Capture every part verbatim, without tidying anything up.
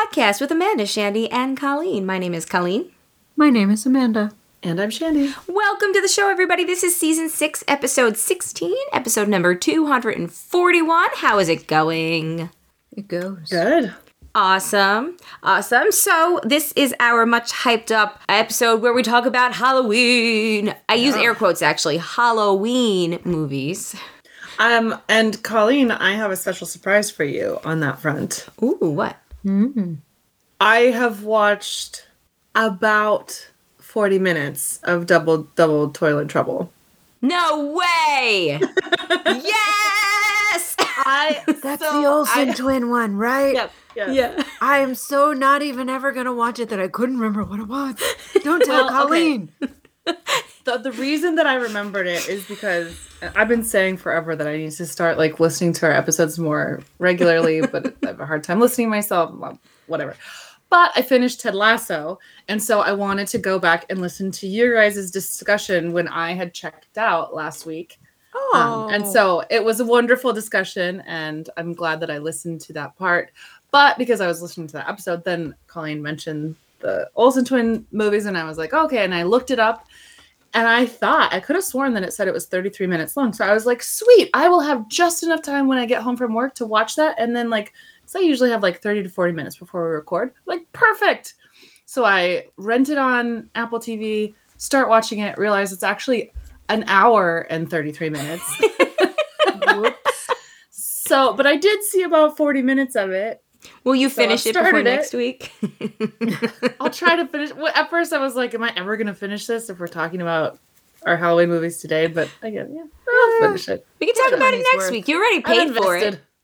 podcast with Amanda, Shandy, and Colleen. My name is Colleen. My name is Amanda. And I'm Shandy. Welcome to the show, everybody. This is season six, episode sixteen, episode number two hundred forty-one. How is it going? It goes. Good. Awesome. Awesome. So this is our much hyped up episode where we talk about Halloween. I use air quotes, actually. Halloween movies. Um, and Colleen, I have a special surprise for you on that front. Ooh, what? Mm-hmm. I have watched about forty minutes of Double Double Toilet Trouble. No way! Yes! I That's so the Olsen I, twin one, right? Yep. Yes. Yeah. I am so not even ever going to watch it that I couldn't remember what it was. Don't tell Well, Colleen. The, the reason that I remembered it is because I've been saying forever that I need to start like listening to our episodes more regularly, but I have a hard time listening myself. Well, whatever. But I finished Ted Lasso, and so I wanted to go back and listen to your guys' discussion when I had checked out last week. Oh. Um, and so it was a wonderful discussion, and I'm glad that I listened to that part. But because I was listening to that episode, then Colleen mentioned the Olsen twin movies, and I was like, okay, and I looked it up. And I thought, I could have sworn that it said it was thirty-three minutes long. So I was like, sweet, I will have just enough time when I get home from work to watch that. And then, like, so I usually have like thirty to forty minutes before we record. Like, perfect. So I rent it on Apple T V, start watching it, realize it's actually an hour and thirty-three minutes. Whoops. So, but I did see about forty minutes of it. Will you So I finish it before started it. next week? I'll try to finish. Well, at first, I was like, "Am I ever going to finish this?" If we're talking about our Halloween movies today, but again, yeah, I'll finish it. We can talk What about it money's next worth. week. You already paid for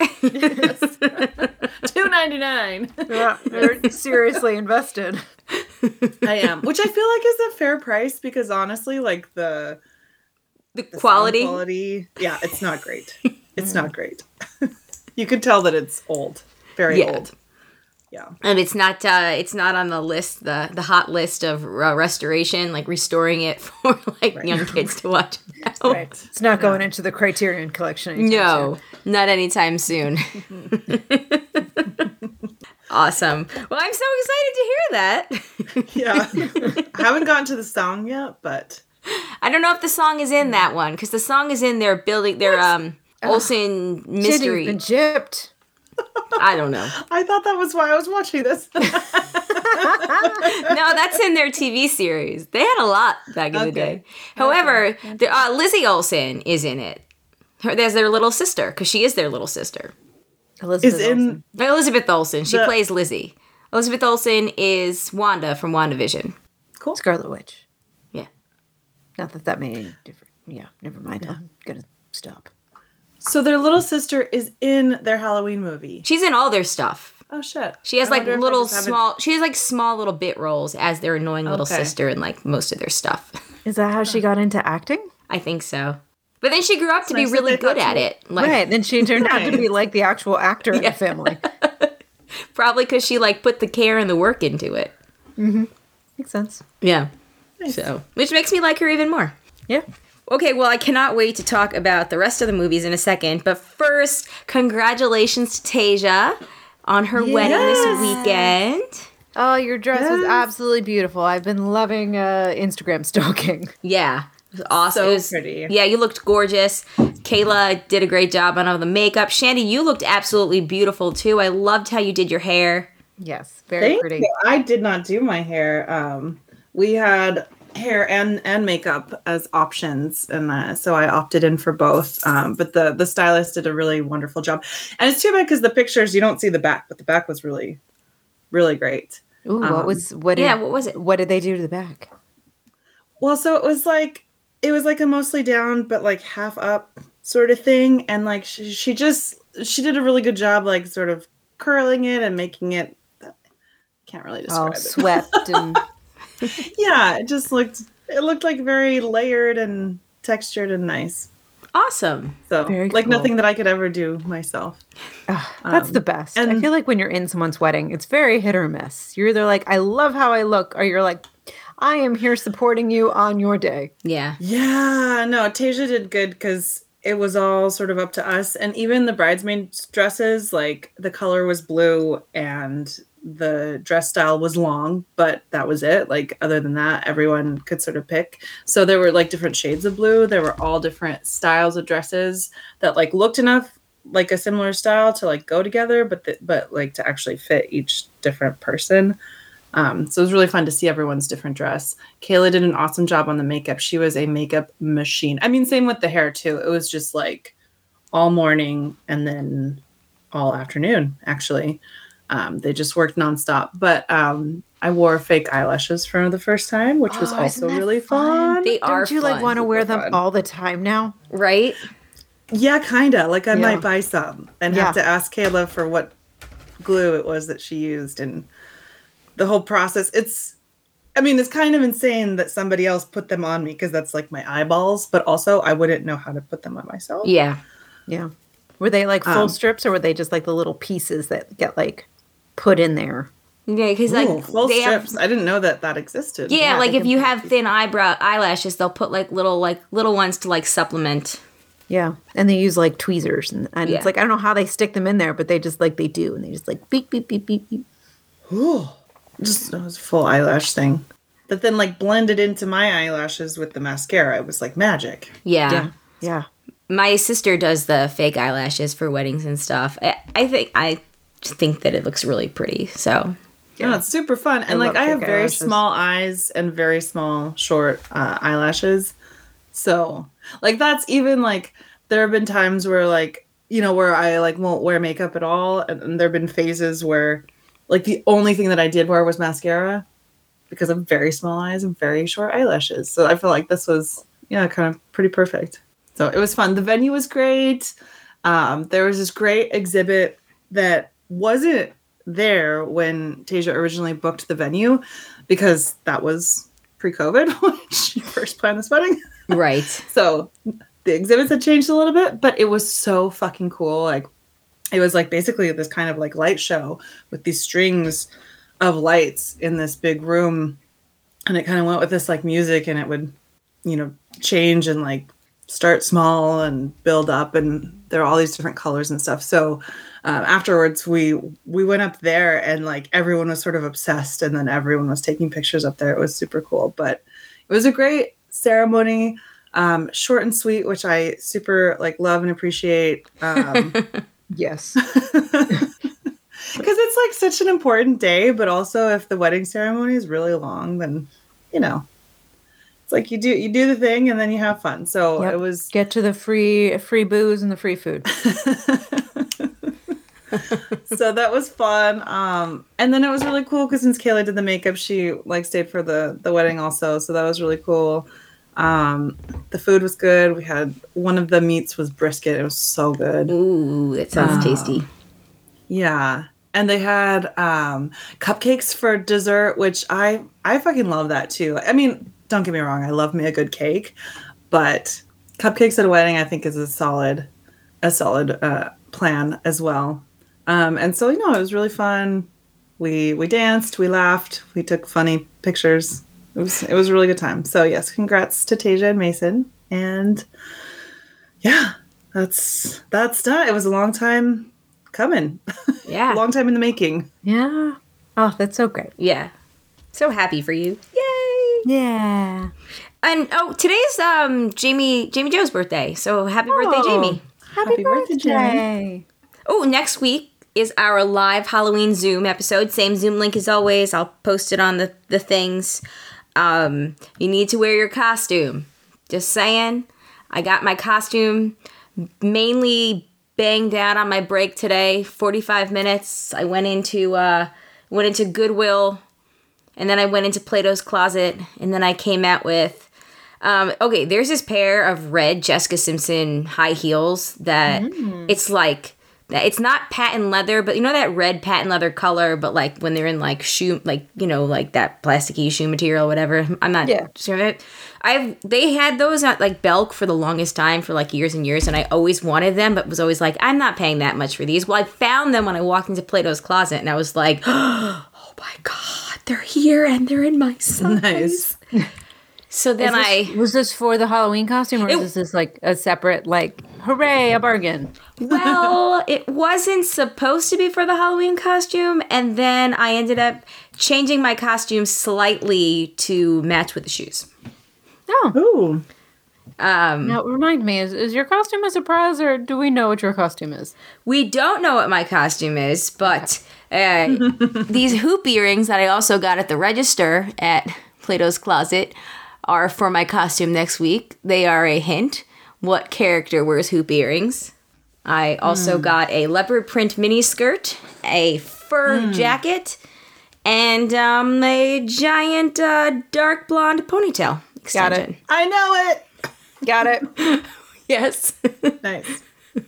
it. Two ninety nine. Yeah, they're seriously invested. I am, which I feel like is a fair price because honestly, like the, The, the sound quality. quality, yeah, it's not great. It's not great. You could tell that it's old, very Yeah. old. Yeah. And it's not uh, it's not on the list, the the hot list of uh, restoration, like restoring it for like Right. young kids to watch now. Right. It's not going into the Criterion collection anytime No, not anytime soon. Awesome. Well, I'm so excited to hear that. Yeah. I haven't gotten to the song yet, but I don't know if the song is in that one because the song is in their building, their um Olsen soon. mystery. Shandy's been gypped. I don't know. I thought that was why I was watching this. No, that's in their T V series. They had a lot back in the Okay. day. However, the, uh, Lizzie Olsen is in it. Her, there's their little sister because she is their little sister. Elizabeth Is in Olsen. Elizabeth Olsen. She The- plays Lizzie. Elizabeth Olsen is Wanda from WandaVision. cool. Scarlet Witch. Yeah. Not that that made any difference. Yeah, never mind. I'm going to stop. So their little sister is in their Halloween movie. She's in all their stuff. Oh shit! She has I like wonder if I little just haven't- small. She has like small little bit roles as their annoying little Okay. sister in like most of their stuff. Is that how she got into acting? I think so. But then she grew up to be nice that really they good thought at she- it. Like, Right. Then she turned out to be like the actual actor in Yeah. the family. Probably because she like put the care and the work into it. Makes sense. Yeah. Nice. So, which makes me like her even more. Yeah. Okay, well, I cannot wait to talk about the rest of the movies in a second. But first, congratulations to Tasia on her wedding this weekend. Oh, your dress was Yes. absolutely beautiful. I've been loving uh, Instagram stalking. Yeah. It was awesome. So It was- pretty. Yeah, you looked gorgeous. Kayla did a great job on all the makeup. Shandy, you looked absolutely beautiful too. I loved how you did your hair. Yes, very Thank pretty. you. I did not do my hair. Um, we had hair and and makeup as options, and uh, so I opted in for both. Um, but the the stylist did a really wonderful job, and it's too bad because the pictures you don't see the back, but the back was really, really great. Ooh, what Um, was what? Did, yeah, what was it? What did they do to the back? Well, so it was like it was like a mostly down, but like half up sort of thing, and like she, she just she did a really good job, like sort of curling it and making it. Can't really describe All it. swept and Yeah, it just looked it looked like very layered and textured and nice. Awesome. So Very like cool. nothing that I could ever do myself. ah, that's Um, the best. I and- feel like when you're in someone's wedding, it's very hit or miss. You're either like, I love how I look, or you're like, I am here supporting you on your day. Yeah. Yeah, no, Tasia did good because it was all sort of up to us, and even the bridesmaids' dresses, like the color was blue and the dress style was long, but that was it. Like other than that, everyone could sort of pick. So there were like different shades of blue. There were all different styles of dresses that like looked enough like a similar style to like go together, but th- but like to actually fit each different person. Um, so it was really fun to see everyone's different dress. Kayla did an awesome job on the makeup. She was a makeup machine. I mean, same with the hair too. It was just like all morning and then all afternoon, actually. Um, they just worked nonstop. But um, I wore fake eyelashes for the first time, which was Oh, also isn't that really fun? fun. They are Don't you like fun. want to wear Super them fun. all the time now? Right? Yeah, kind of. Like I Yeah. might buy some and Yeah. have to ask Kayla for what glue it was that she used and the whole process. It's, I mean, it's kind of insane that somebody else put them on me because that's like my eyeballs, but also I wouldn't know how to put them on myself. Yeah. Yeah. Were they like full Um, strips or were they just like the little pieces that get like put in there? Yeah, because like Ooh, full they strips. have. I didn't know that that existed. Yeah, Yeah, like they if can you put have thin eyebrow eyelashes, they'll put like little like little ones to like supplement. Yeah. And they use like tweezers and, and Yeah. it's like I don't know how they stick them in there, but they just like they do and they just like beep beep beep beep beep. Ooh, just it was a full eyelash thing. But then like blended into my eyelashes with the mascara. It was like magic. Yeah. Yeah. Yeah. My sister does the fake eyelashes for weddings and stuff. I, I think I think that it looks really pretty. So Yeah, it's super fun. And like love I have fake very eyelashes. small eyes and very small short uh, eyelashes. So like that's even like there have been times where like, you know, where I like won't wear makeup at all. And, and there have been phases where like the only thing that I did wear was mascara because of very small eyes and very short eyelashes. So I feel like this was, yeah, kind of pretty perfect. So it was fun. The venue was great. Um, there was this great exhibit that wasn't there when Tasia originally booked the venue because that was pre-COVID when she first planned this wedding. right. So the exhibits had changed a little bit, but it was so fucking cool. Like it was like basically this kind of like light show with these strings of lights in this big room. And it kind of went with this like music and it would, you know, change and like start small and build up and there are all these different colors and stuff. So um, afterwards we we went up there and like everyone was sort of obsessed and then everyone was taking pictures up there. It was super cool, but it was a great ceremony, um, short and sweet, which I super like love and appreciate. Um, Yes. because it's like such an important day, but also if the wedding ceremony is really long, then you know. It's like you do you do the thing and then you have fun. So Yep. it was Get to the free free booze and the free food. so that was fun. Um, and then it was really cool because since Kayla did the makeup, she like stayed for the the wedding also. So that was really cool. Um, the food was good. We had one of the meats was brisket. It was so good. Ooh, that sounds tasty. Yeah. And they had um, cupcakes for dessert, which I I fucking love that too. I mean, don't get me wrong, I love me a good cake, but cupcakes at a wedding I think is a solid a solid uh, plan as well. Um, and so you know, it was really fun. We we danced, we laughed, we took funny pictures. It was it was a really good time. So yes, congrats to Tasia and Mason. And yeah, that's that's done. It was a long time coming. Yeah. Long time in the making. Yeah. Oh, that's so great. Yeah. So happy for you. Yay. Yeah. And oh, today's um Jamie Jamie Joe's birthday. So happy birthday, Oh. Jamie. Happy, Happy birthday, birthday. Jenny. Oh, next week is our live Halloween Zoom episode. Same Zoom link as always. I'll post it on the, the things. Um, you need to wear your costume. Just saying. I got my costume mainly banged out on my break today. forty-five minutes. I went into uh, went into Goodwill, and then I went into Plato's Closet, and then I came out with Um, okay, there's this pair of red Jessica Simpson high heels that it's like, it's not patent leather, but you know that red patent leather color, but like when they're in like shoe, like, you know, like that plasticky shoe material or whatever. I'm not Yeah. sure of it. I've, they had those at like Belk for the longest time for like years and years. And I always wanted them, but was always like, I'm not paying that much for these. Well, I found them when I walked into Plato's Closet and I was like, oh my God, they're here and they're in my size. Nice. So then Is I. this- was this for the Halloween costume, or It- is this like a separate, like, hooray, a bargain? Well, it wasn't supposed to be for the Halloween costume, and then I ended up changing my costume slightly to match with the shoes. Oh, Ooh. Um, now remind me, is, is your costume a surprise, or do we know what your costume is? we don't know what my costume is, but uh, these hoop earrings that I also got at the register at Plato's Closet are for my costume next week. They are a hint. What character wears hoop earrings? I also got a leopard print mini skirt, a fur jacket, and um, a giant uh, dark blonde ponytail Got extension. it. I know it. Got it. Yes. Nice.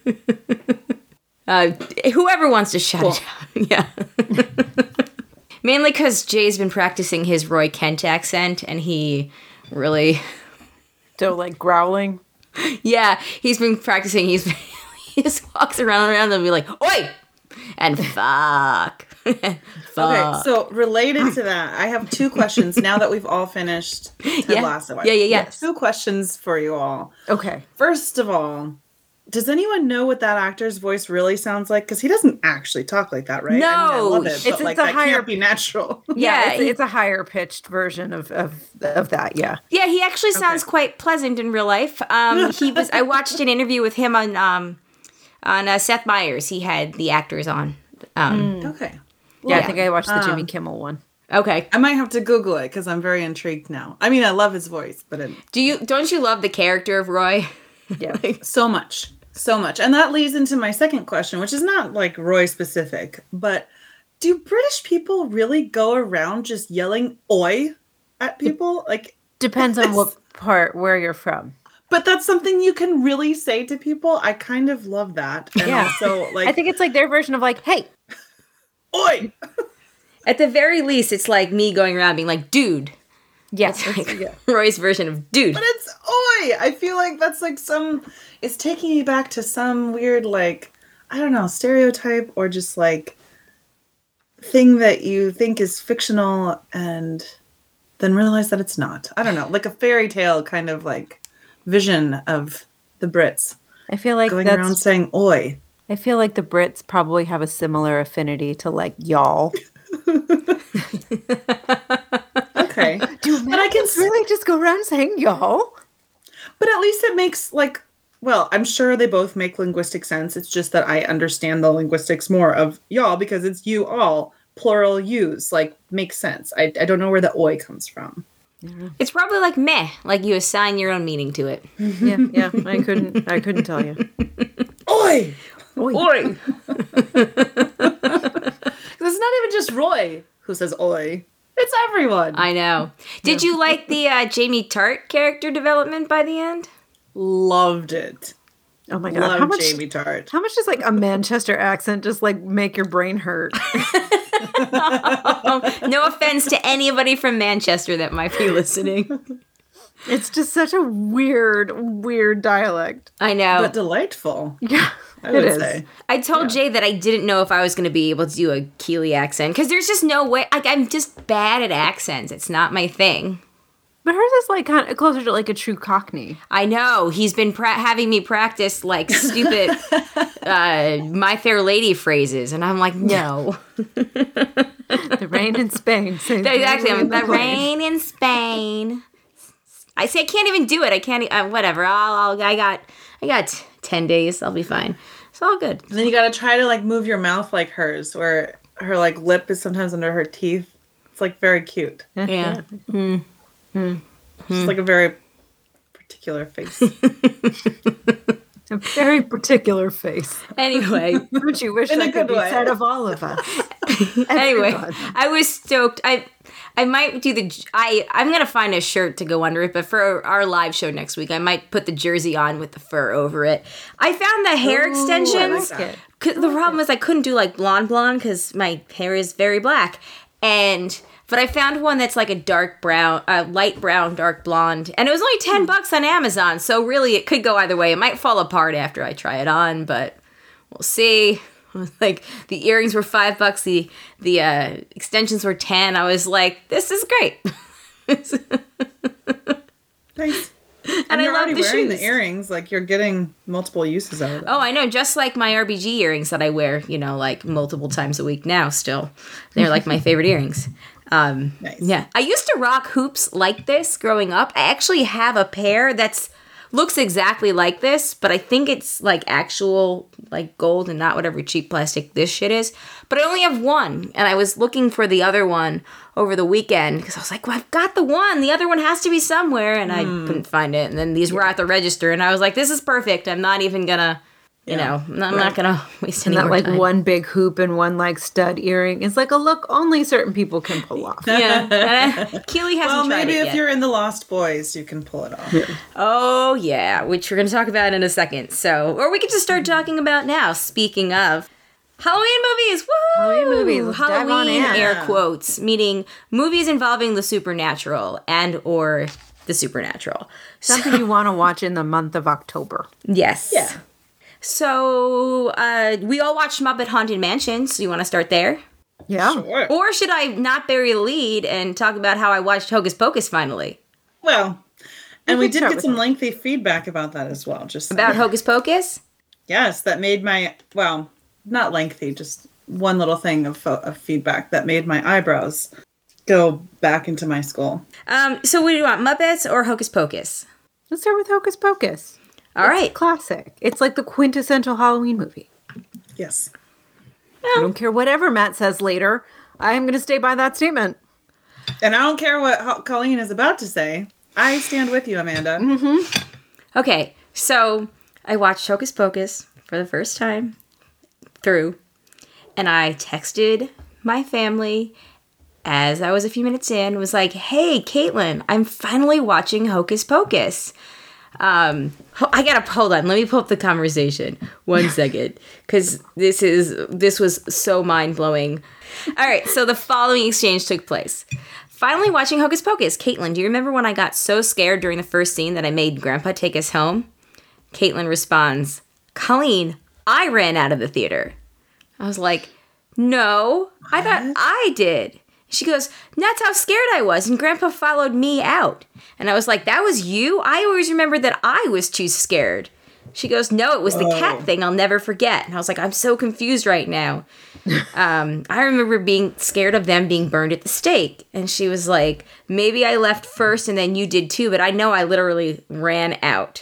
uh, whoever wants to shout Cool. it out. Yeah. Mainly because Jay's been practicing his Roy Kent accent, and he really... So, like, growling. Yeah, he's been practicing. He's he just walks around around and be like, "Oi!" and "fuck." Okay, Fuck. so related to that, I have two questions now that we've all finished Ted Yeah. Lasso. Yeah, yeah, yeah. Two questions for you all. Okay. First of all, does anyone know what that actor's voice really sounds like? Because he doesn't actually talk like that, right? I, mean, I No, love it, it's- but it's like a that higher- can't be natural. Yeah, Yeah, it's, he- it's a higher pitched version of, of of that. Yeah. Yeah, he actually sounds quite pleasant in real life. Um, he was. I watched an interview with him on um, on uh, Seth Meyers. He had the actors on. Um, Okay. Yeah, I Yeah. think I watched the Jimmy Um, Kimmel one. Okay. I might have to Google it because I'm very intrigued now. I mean, I love his voice, but it, Do you? Don't you love the character of Roy? Yeah. so much, so much. And that leads into my second question, which is not like Roy specific, but do British people really go around just yelling "oi" at people? Like, Depends on what part where you're from. but that's something you can really say to people. I kind of love that. And Yeah. also, like, I think it's like their version of like, hey, "oi." At the very least, it's like me going around being like, "Dude." yes. Like yeah. Roy's version of "dude." But it's "oi." I feel like that's like some. It's taking me back to some weird, like, I don't know, stereotype or just like thing that you think is fictional and then realize that it's not. I don't know, like a fairy tale kind of like vision of the Brits I feel like going that's. around saying "oi." I feel like the Brits probably have a similar affinity to like y'all. Okay, Do but I can s- really just go around saying y'all? but at least it makes like. Well, I'm sure they both make linguistic sense. It's just that I understand the linguistics more of y'all because it's you all, plural yous, like makes sense. I, I don't know where the oi comes from. It's probably like meh, like you assign your own meaning to it. Yeah, yeah. I couldn't. I couldn't tell you. Oi! Oi! It's not even just Roy who says oi. It's everyone. I know. Did you like the uh, Jamie Tart character development by the end? loved it. Oh my god! Love How much? Jamie Tart. How much does like a Manchester accent just like make your brain hurt? No offense to anybody from Manchester that might be listening. It's just such a weird, weird dialect. I know. But delightful, Yeah, I it would is. say. I told Jay that I didn't know if I was going to be able to do a Keeley accent because there's just no way. Like, I'm just bad at accents. It's not my thing. But hers is like kind of closer to like a true Cockney. I know. He's been pra- having me practice like stupid uh, My Fair Lady phrases. And I'm like, no. The rain in Spain. saves Exactly. me I'm in the the rain. rain in Spain. I say I can't even do it. I can't. e- Uh, whatever. I'll, I'll. I got. I got ten days. I'll be fine. It's all good. And then you gotta try to like move your mouth like hers, where her like lip is sometimes under her teeth. It's like very cute. Yeah. She's like a very particular face. A very particular face. Anyway. Don't you wish In a that could good be way. said of all of us? Anyway, Everyone. I was stoked. I I might do the I I'm gonna find a shirt to go under it, but for our live show next week, I might put the jersey on with the fur over it. I found the hair Ooh, extensions. I like that. 'Cause the problem was I couldn't do like blonde blonde because my hair is very black, and but I found one that's like a dark brown, uh, light brown, dark blonde, and it was only ten bucks on Amazon. So really, it could go either way. It might fall apart after I try it on, but we'll see. Like the earrings were five bucks, the the uh, extensions were ten. I was like, this is great. Nice. And, And I you're love already the wearing shoes. the earrings. Like you're getting multiple uses out of them. Oh, I know. Just like my R B G earrings that I wear, you know, like multiple times a week now still. They're like my favorite earrings. Um, Nice. Yeah. I used to rock hoops like this growing up. I actually have a pair that's looks exactly like this, but I think it's like actual like gold and not whatever cheap plastic this shit is. But I only have one, and I was looking for the other one over the weekend because I was like, well, I've got the one. The other one has to be somewhere, and I couldn't find it. And then these were at the register, and I was like, this is perfect. I'm not even gonna, you Yeah. know, I'm not gonna waste And any that more like time. one big hoop and one like stud earring is like a look only certain people can pull off. Yeah, and Keely hasn't Well, tried maybe it if yet. you're in the Lost Boys, you can pull it off. Oh yeah, which we're gonna talk about in a second. So, or we could just start talking about now. Speaking of Halloween movies, woo! Halloween movies, let's dive on Halloween in. air quotes, meaning movies involving the supernatural and or the supernatural. Something you want to watch in the month of October. Yes. Yeah. So uh, we all watched Muppet Haunted Mansion. So you want to start there, Yeah. Sure. or should I not bury the lead and talk about how I watched Hocus Pocus finally? Well, and We we can did start get with some that. lengthy feedback about that as well. Just About Hocus Pocus? yes, that made my well, not lengthy, just one little thing of, fo- of feedback that made my eyebrows go back into my skull. Um. So what do you want, Muppets or Hocus Pocus? Let's start with Hocus Pocus. All right. Classic. It's like the quintessential Halloween movie. Yes. I don't care whatever Matt says later. I'm going to stay by that statement. And I don't care what Ho- Colleen is about to say. I stand with you, Amanda. Okay, so I watched Hocus Pocus for the first time through, and I texted my family as I was a few minutes in, was like, hey, Caitlin, I'm finally watching Hocus Pocus. Um, ho- I gotta, hold on, let me pull up the conversation. One second, because this is, this was so mind-blowing. All right, so the following exchange took place. Finally watching Hocus Pocus. Caitlin, do you remember when I got so scared during the first scene that I made Grandpa take us home? Caitlin responds, Colleen, I ran out of the theater. I was like, no, I thought I did. She goes, that's how scared I was, and Grandpa followed me out. And I was like, that was you? I always remembered that I was too scared. She goes, no, it was the cat thing I'll never forget. And I was like, I'm so confused right now. um, I remember being scared of them being burned at the stake. And she was like, maybe I left first and then you did too, but I know I literally ran out.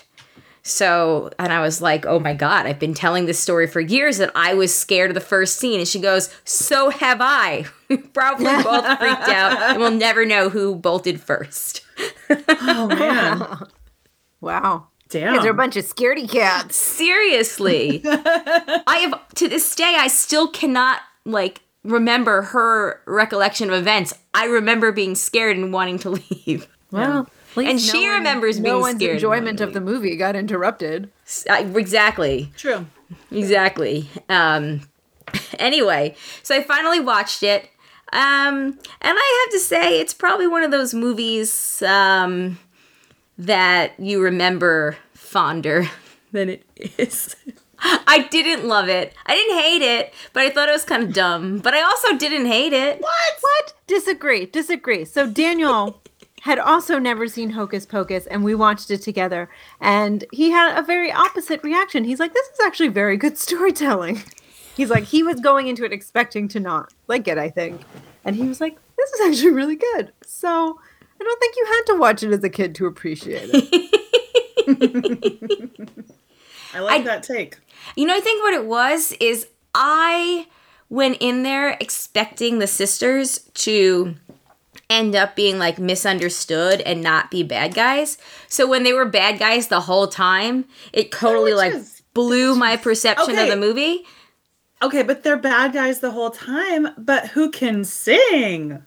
So, and I was like, oh my God, I've been telling this story for years that I was scared of the first scene. And she goes, so have I. We probably both freaked out and we'll never know who bolted first. Oh man. Wow. Damn. These are a bunch of scaredy cats. Seriously. I have, to this day, I still cannot, like, remember her recollection of events. I remember being scared and wanting to leave. Well, at least And she no one- remembers no being one's scared and enjoyment wanting of the movie got interrupted. I, exactly. True. Exactly. Um, anyway, so I finally watched it. Um, and I have to say, it's probably one of those movies um, that you remember fonder than it is. I didn't love it. I didn't hate it, but I thought it was kind of dumb. But I also didn't hate it. What? What? Disagree. Disagree. So Daniel had also never seen Hocus Pocus, and we watched it together. And he had a very opposite reaction. He's like, this is actually very good storytelling. He's like, he was going into it expecting to not like it, I think. And he was like, this is actually really good. So I don't think you had to watch it as a kid to appreciate it. I like I- that take. You know, I think what it was is I went in there expecting the sisters to end up being like misunderstood and not be bad guys. So when they were bad guys the whole time, it totally Which like is- blew my perception Okay. of the movie. Okay, but they're bad guys the whole time, but who can sing?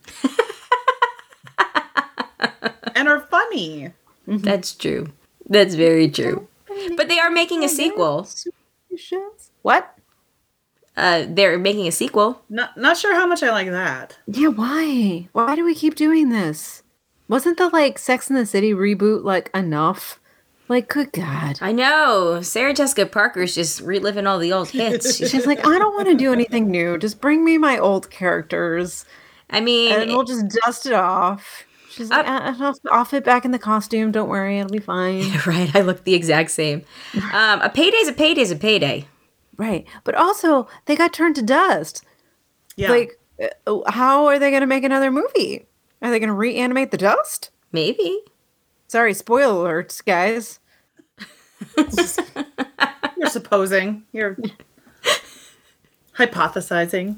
And are funny. That's true. That's very true. But they are making a sequel. What? Uh, they're making a sequel. Not not sure how much I like that. Yeah, why? Why do we keep doing this? Wasn't the like Sex and the City reboot like enough? Like, good God. I know. Sarah Jessica Parker's just reliving all the old hits. She's She's like, I don't want to do anything new. Just bring me my old characters I mean, and we'll just dust it off. She's She's like, uh, I'll, I'll fit back in the costume. Don't worry, it'll be fine. Right, I look the exact same. Um, a payday's a payday's a payday. Right, but also they got turned to dust. Yeah. Like, uh, how are they going to make another movie? Are they going to reanimate the dust? Maybe. Sorry, spoiler alerts, guys. You're supposing. You're hypothesizing.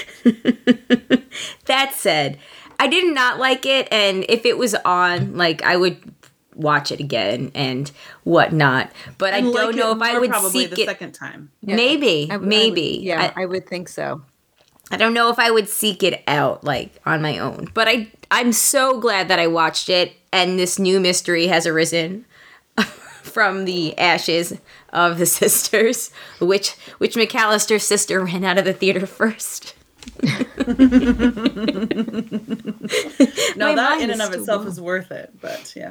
That said, I did not like it, and if it was on, like, I would watch it again and whatnot. But And I like don't know it if I more would probably seek the it. second time. Yeah. Maybe, I- I would- maybe. yeah, I, I would think so. I don't know if I would seek it out, like, on my own. But I, I'm so glad that I watched it, and this new mystery has arisen from the ashes of the sisters, which which McAllister's sister ran out of the theater first. No, My that mind in is and of still itself blown. is worth it. But yeah.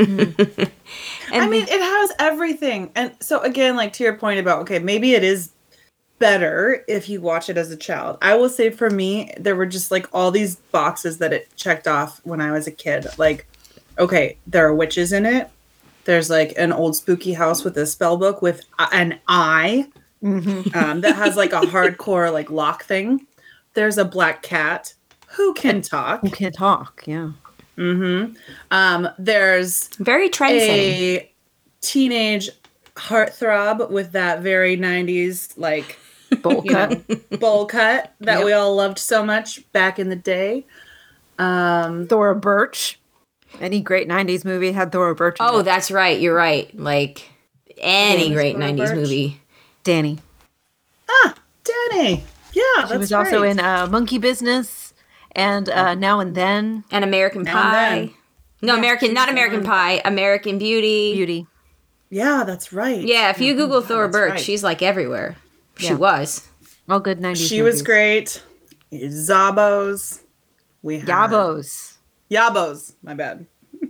And I mean, it has everything. And so again, like to your point about, okay, maybe it is better if you watch it as a child. I will say for me, there were just like all these boxes that it checked off when I was a kid. Like, okay, there are witches in it. There's like an old spooky house with a spell book with a- an eye um, that has like a hardcore like lock thing. There's a black cat who can talk. Who can't talk? Yeah. Mm-hmm. Um, there's very trendsetting. a teenage heartthrob with that very nineties like Bowl you cut. know, bowl cut that Yep. we all loved so much back in the day. Um, Thora Birch. Any great nineties movie had Thora Birch in Oh, it. that's right. You're right. Like any Danny great Thora nineties Birch. movie. Danny. ah, Danny. Yeah, that's She was also right. in uh, Monkey Business and uh, Now and Then And American Now and Pie. Then. No, American, she not was American on- Pie. American Beauty. Beauty. Yeah, that's right. Yeah, if you Google Yeah, Thora that's Birch, right. she's like everywhere. She Yeah. was. All good nineties She was movies. great. Zabos. We had Yabos. Yabos. My bad.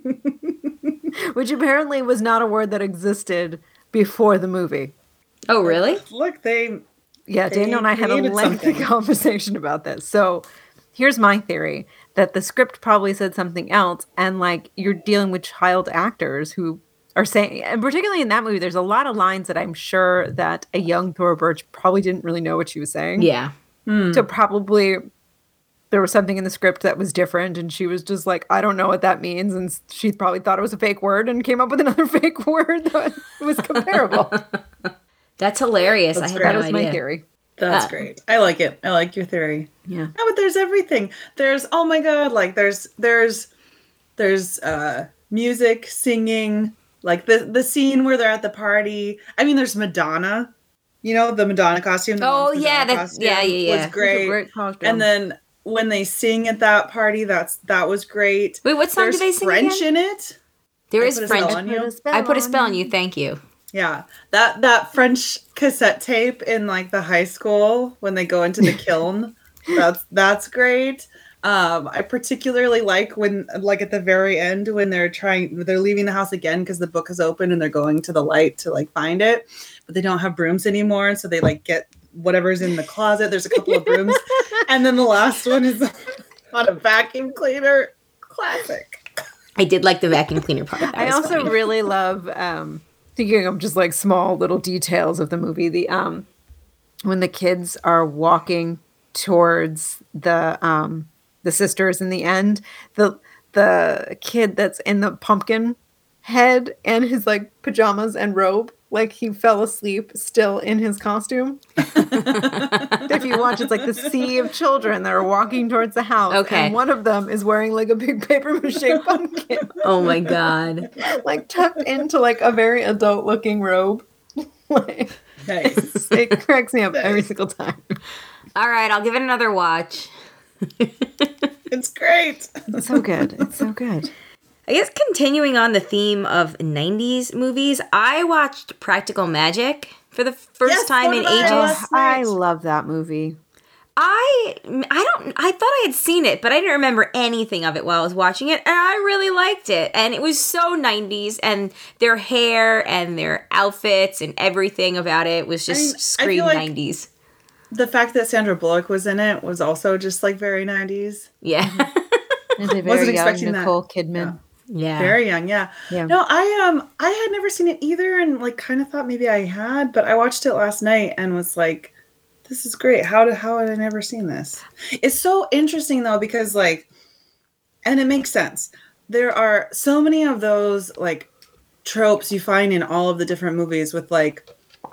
Which apparently was not a word that existed before the movie. Oh, really? Look, they Yeah, They Daniel and I had a created lengthy something. conversation about this. So here's my theory that the script probably said something else, and like you're dealing with child actors who are saying, and particularly in that movie, there's a lot of lines that I'm sure that a young Thora Birch probably didn't really know what she was saying. Yeah. So probably there was something in the script that was different, and she was just like, I don't know what that means, and she probably thought it was a fake word and came up with another fake word that was comparable. That's hilarious. That's I had great. That no was my idea. theory. That's Uh, great. I like it. I like your theory. Yeah. No, but there's everything. There's oh my god, like there's there's there's uh music, singing, like the the scene where they're at the party. I mean, there's Madonna. You know, the Madonna costume. the Oh, mom's yeah, Madonna that's- yeah, yeah, yeah. Was That's a great. Great costume. And then when they sing at that party, that's that was great. Wait, what song There's do they sing French again? in it. There I is put a French. spell on you. I put a spell on you. Thank you. Yeah, that that French cassette tape in like the high school when they go into the kiln. That's that's great. Um, I particularly like when, like at the very end, when they're trying, they're leaving the house again because the book is open and they're going to the light to like find it, but they don't have brooms anymore, and so they like get whatever's in the closet. There's a couple of brooms, and then the last one is on a vacuum cleaner. Classic. I did like the vacuum cleaner part. That I was also funny. really love um thinking of just like small little details of the movie. The um when the kids are walking towards the um the sisters in the end, the the kid that's in the pumpkin head and his like pajamas and robe, like he fell asleep still in his costume. If you watch, it's like the sea of children that are walking towards the house. Okay. And one of them is wearing like a big paper mache pumpkin. Oh my god. Like tucked into like a very adult looking robe. Like, Nice. it cracks me up every single time. All right, I'll give it another watch. It's great. It's so good. It's so good. I guess continuing on the theme of nineties movies, I watched Practical Magic for the first Yes, time so in did I. ages. Last I night. love that movie. I I don't I thought I had seen it, but I didn't remember anything of it while I was watching it, and I really liked it. And it was so nineties, and their hair and their outfits and everything about it was just I mean, I feel scream like- nineties. The fact that Sandra Bullock was in it was also just like very nineties. Yeah. As a very Wasn't young expecting that. Nicole Kidman. Yeah. Very young, yeah. Yeah. No, I um I had never seen it either, and like kind of thought maybe I had, but I watched it last night and was like, this is great. How did how had I never seen this? It's so interesting though, because like, and it makes sense. There are so many of those like tropes you find in all of the different movies with like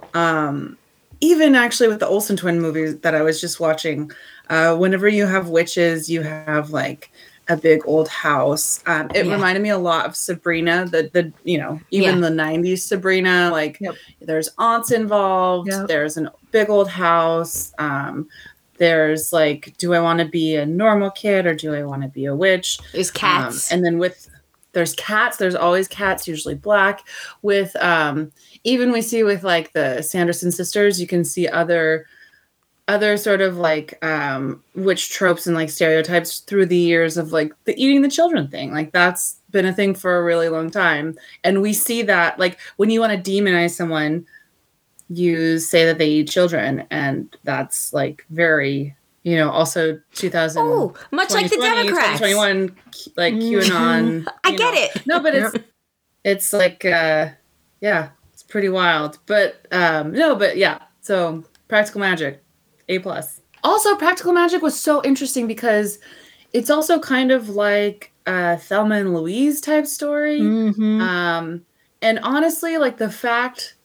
um even actually with the Olsen twin movies that I was just watching. Uh whenever you have witches, you have like a big old house. Um, it Yeah. reminded me a lot of Sabrina, the the you know even Yeah. the nineties Sabrina. Like Yep. there's aunts involved. Yep. There's a big old house. Um, there's like, do I want to be a normal kid or do I want to be a witch? There's cats. Um, and then with there's cats. There's always cats, usually black. With um, even we see with like the Sanderson sisters, you can see other. other sort of like um witch tropes and like stereotypes through the years of like the eating the children thing. Like that's been a thing for a really long time. And we see that like when you want to demonize someone, you say that they eat children. And that's like very, you know, also two thousand. Oh, much like the Democrats. twenty-one, like QAnon. I you get know. it. No, but it's it's like uh yeah, it's pretty wild. But um no, but yeah. So Practical Magic. A plus. Also, Practical Magic was so interesting because it's also kind of like a Thelma and Louise type story. Mm-hmm. Um, and honestly, like the fact,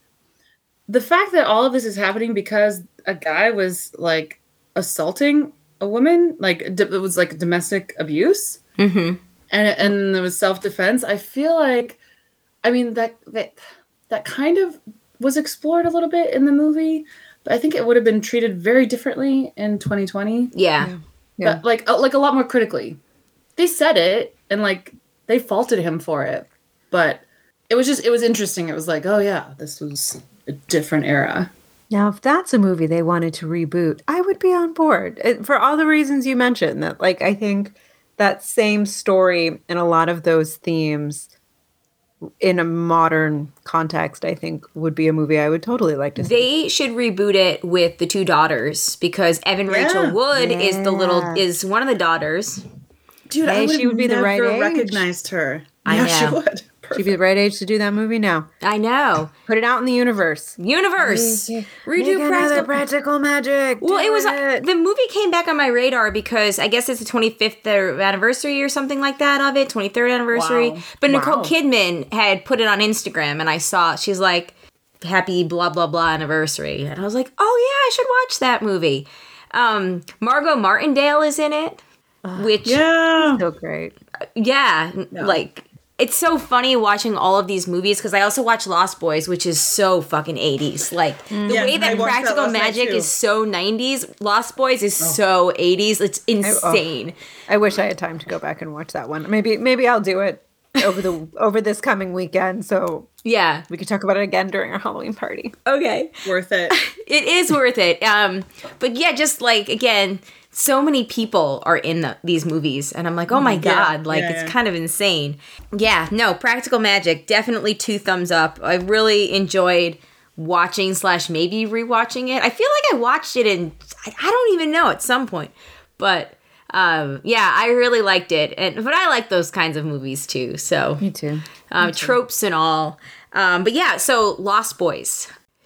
the fact that all of this is happening because a guy was like assaulting a woman, like d- it was like domestic abuse, Mm-hmm. and and it was self defense. I feel like, I mean that that that kind of was explored a little bit in the movie. But I think it would have been treated very differently in twenty twenty. Yeah. Yeah. But like, uh, like a lot more critically. They said it and like they faulted him for it, but it was just it was interesting. It was like, oh yeah, this was a different era. Now, if that's a movie they wanted to reboot, I would be on board It- for all the reasons you mentioned. That, like, I think that same story and a lot of those themes in a modern context, I think would be a movie I would totally like to see. They should reboot it with the two daughters because Evan Yeah. Rachel Wood is the little Yeah. is one of the daughters. Dude, Hey, I would she would be the never right age. recognized her. I yeah, she know. would. She'd be the right age to do that movie now. I know. Put it out in the universe. Universe. Make Redo another practical. practical magic. Well, Do it was uh, the movie came back on my radar because I guess it's the twenty-fifth anniversary or something like that of it, twenty-third anniversary. Wow. But Nicole Wow. Kidman had put it on Instagram, and I saw she's like, "Happy blah blah blah anniversary," and I was like, "Oh yeah, I should watch that movie." Um, Margot Martindale is in it, which Yeah. so great. yeah, like. It's so funny watching all of these movies because I also watch Lost Boys, which is so fucking eighties. Like the Yes, way I that watched that Practical last night, Magic too. is so nineties, Lost Boys is so eighties. It's insane. I wish I had time to go back and watch that one. Maybe maybe I'll do it over the over this coming weekend so Yeah. we could talk about it again during our Halloween party. Okay. Worth it. It is worth it. Um, but yeah, just like again, so many people are in the, these movies, and I'm like, oh my god, like yeah, it's yeah. kind of insane. Yeah, no, Practical Magic, definitely two thumbs up. I really enjoyed watching slash maybe rewatching it. I feel like I watched it in I, I don't even know at some point, but um, yeah, I really liked it, and but I like those kinds of movies too. So Me too. um, tropes and all. Um, but yeah, so Lost Boys.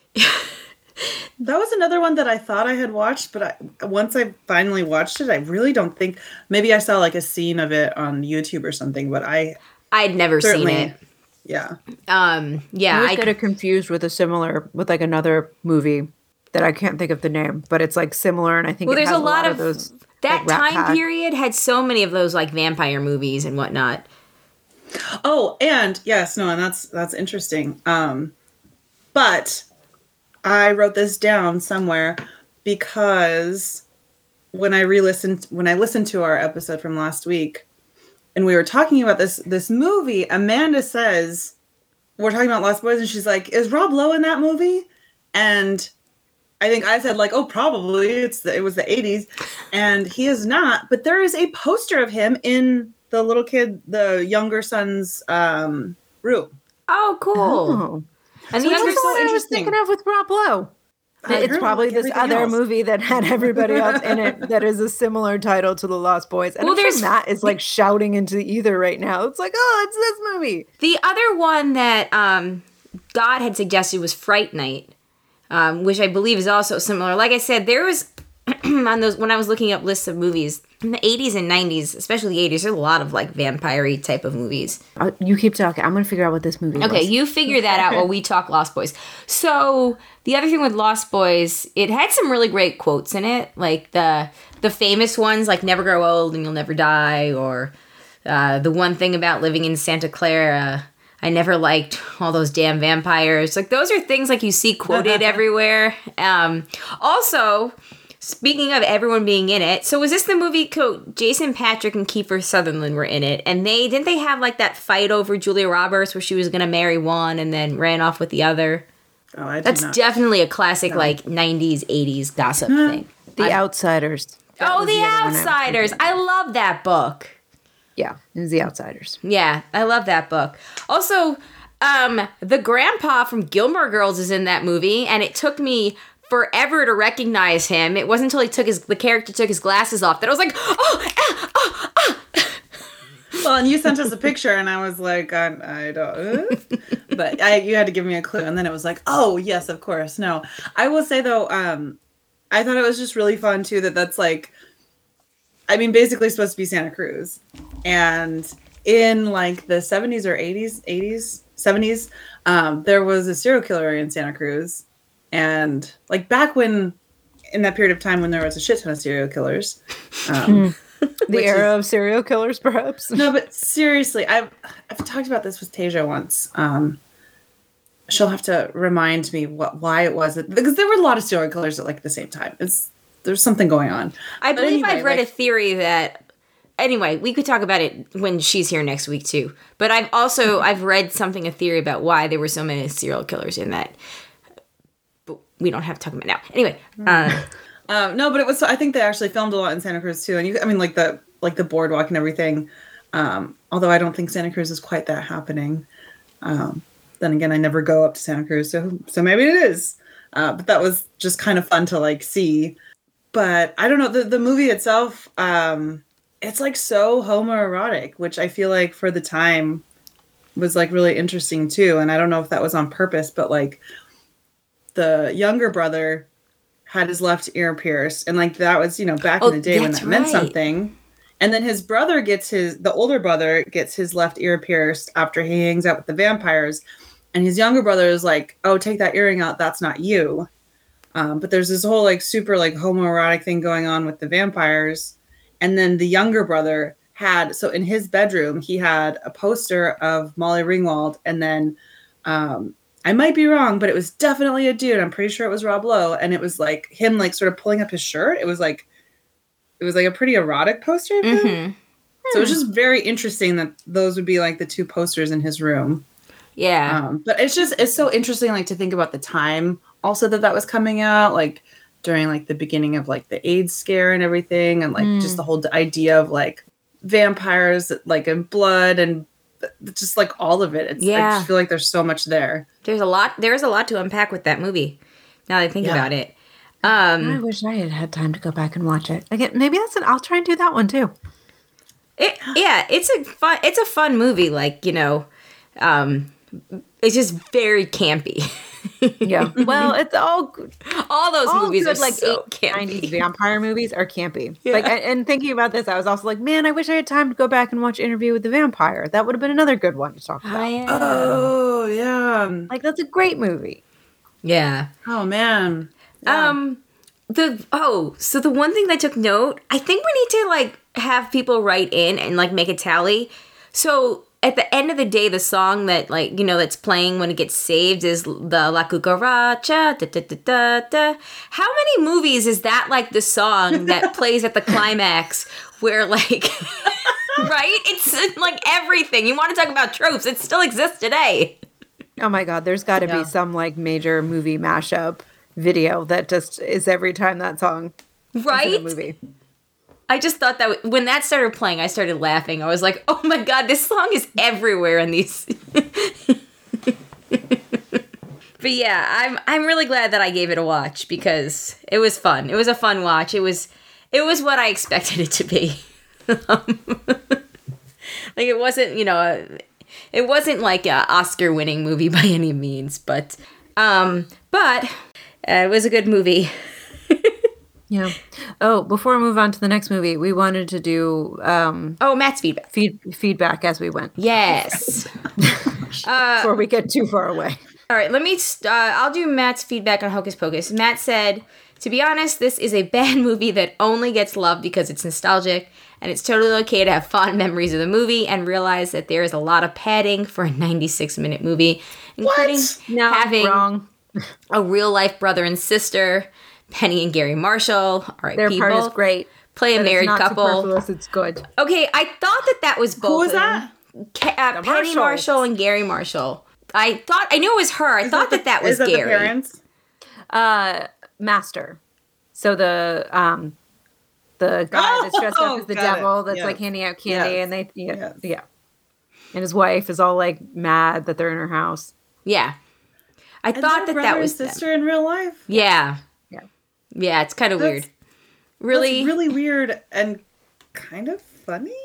That was another one that I thought I had watched, but I, once I finally watched it, I really don't think. Maybe I saw like a scene of it on YouTube or something, but I I'd never certainly, seen it. yeah. Um, yeah, I always I get it confused with a similar with like another movie that I can't think of the name, but it's like similar, and I think Well, it there's has a lot of- those. that like, Rat time Pack. period had so many of those like vampire movies and whatnot. Oh, and yes, no, and that's that's interesting. Um, but I wrote this down somewhere because when I re-listened, when I listened to our episode from last week, and we were talking about this this movie, Amanda says we're talking about Lost Boys, and she's like, "Is Rob Lowe in that movie?" And I think I said like, "Oh, probably. It's the, it was the eighties," and he is not. But there is a poster of him in the little kid, the younger son's um, room. Oh, cool. Oh, And so the that's younger the one I was interesting. thinking of with Rob Lowe. I It's heard probably like this everything other else. movie that had everybody else in it that is a similar title to The Lost Boys. And Well, I'm sure there's- Matt is like shouting into the ether right now. It's like, oh, it's this movie. The other one that um, God had suggested was Fright Night, um, which I believe is also similar. Like I said, there was on those when I was looking up lists of movies in the eighties and nineties, especially the eighties. There's a lot of like vampire-y type of movies. Uh, you keep talking. I'm going to figure out what this movie was. Okay, you figure that out while we talk Lost Boys. So the other thing with Lost Boys, it had some really great quotes in it, like the the famous ones, like "Never grow old and you'll never die," or uh, the one thing about living in Santa Clara. I never liked all those damn vampires. Like those are things like you see quoted everywhere. Um, also, speaking of everyone being in it, so was this the movie? Co- Jason Patric and Kiefer Sutherland were in it, and they didn't they have like that fight over Julia Roberts where she was gonna marry one and then ran off with the other? Oh, I did That's not. definitely a classic like nineties, eighties gossip thing. The Outsiders. That Oh, was The other one I was Outsiders! thinking. I love that book. Yeah, it was The Outsiders. Yeah, I love that book. Also, um, the grandpa from Gilmore Girls is in that movie, and it took me forever to recognize him. It wasn't until he took his the character took his glasses off that I was like, oh, ah, oh, ah. Well, and you sent us a picture, and I was like, I, I don't. uh? But I, you had to give me a clue, and then it was like, oh yes, of course. No, I will say though, um, I thought it was just really fun too. That that's like, I mean, basically supposed to be Santa Cruz, and in like the seventies or eighties, eighties, seventies, um, there was a serial killer in Santa Cruz, and like back when, in that period of time when there was a shit ton of serial killers. Um, The Which era of serial killers, perhaps. No, but seriously, I've I've talked about this with Tasia once. Um, she'll have to remind me what why it was that, because there were a lot of serial killers at like the same time. It's there's something going on. I But believe anyway, I've read like- a theory that. Anyway, we could talk about it when she's here next week too. But I've also I've read something a theory about why there were so many serial killers in that. But we don't have to talk about it now. Anyway, uh, Um, no, but it was. I think they actually filmed a lot in Santa Cruz too, and you. I mean, like the like the boardwalk and everything. Um, although I don't think Santa Cruz is quite that happening. Um, then again, I never go up to Santa Cruz, so so maybe it is. Uh, but that was just kind of fun to like see. But I don't know, the the movie itself. Um, it's like so homoerotic, which I feel like for the time was like really interesting too. And I don't know if that was on purpose, but like the younger brother had his left ear pierced, and like that was, you know, back Oh, in the day when that's that meant right. something. And then his brother gets his the older brother gets his left ear pierced after he hangs out with the vampires, and his younger brother is like, "Oh, take that earring out. That's not you." Um, but there's this whole like super like homoerotic thing going on with the vampires, and then the younger brother had so in his bedroom he had a poster of Molly Ringwald, and then. Um, I might be wrong, but it was definitely a dude. I'm pretty sure it was Rob Lowe, and it was like him, like sort of pulling up his shirt. It was like, it was like a pretty erotic poster of him. mhm. So it was just very interesting that those would be like the two posters in his room. yeah. Um, but it's just it's so interesting, like to think about the time also that that was coming out, like during like the beginning of like the AIDS scare and everything, and like just the whole idea of like vampires, like in blood and just like all of it. It's, I Yeah. just feel like there's so much there. There's a lot. There's a lot to unpack with that movie. Now that I think Yeah. about it. I Um, wish I had had time to go back and watch it. Again, maybe that's an. I'll try and do that one too. it, yeah, it's a fun. It's a fun movie. Like you know, um, it's just very campy. Yeah. Well, it's all good. All those All movies good, are like so nineties campy. vampire movies are campy. Yeah. Like, and, and thinking about this, I was also like, man, I wish I had time to go back and watch Interview with the Vampire. That would have been another good one to talk about. Oh, yeah. Oh yeah. Like, that's a great movie. yeah. Oh man. Yeah. Um, the oh, so the one thing that I took note, I think we need to like have people write in and like make a tally. So at the end of the day, the song that like you know that's playing when it gets saved is the La Cucaracha. Da, da, da, da, da. How many movies is that like the song that plays at the climax where like right? It's uh, like everything. You want to talk about tropes? It still exists today. Oh my God, there's got to Yeah. be some like major movie mashup video that just is every time that song is in Right? a movie. I just thought that w- when that started playing, I started laughing. I was like, "Oh my god, this song is everywhere in these." But yeah, I'm I'm really glad that I gave it a watch because it was fun. It was a fun watch. It was it was what I expected it to be. um, like it wasn't, you know, a, it wasn't like a Oscar-winning movie by any means, but um, but uh, it was a good movie. Yeah. Oh, before we move on to the next movie, we wanted to do um, Oh, Matt's feedback. feed, feedback as we went Yes. before we get too far away. All right, let me. Uh, I'll do Matt's feedback on Hocus Pocus. Matt said, "To be honest, this is a bad movie that only gets loved because it's nostalgic, and it's totally okay to have fond memories of the movie and realize that there is a lot of padding for a ninety-six minute movie, including No, having wrong. a real life brother and sister, Penny and Gary Marshall. All right, Their people part is great. play a but married it's not couple. superfluous, it's good. Okay, I thought that that was both. Who was of them. that? Ca- uh, The Penny Marshalls. Marshall and Gary Marshall. I thought I knew it was her. I Is thought that the- that was is that Gary. the parents? Uh, Master. So the um, the guy that's dressed up as the Got it. devil that's Yes. like handing out candy, Yes. and they yeah, Yes. yeah, and his wife is all like mad that they're in her house. Yeah, I And thought their that that brother was and them. sister in real life. Yeah, Yeah. yeah, it's kind of That's- weird. Really, That's really weird and kind of funny.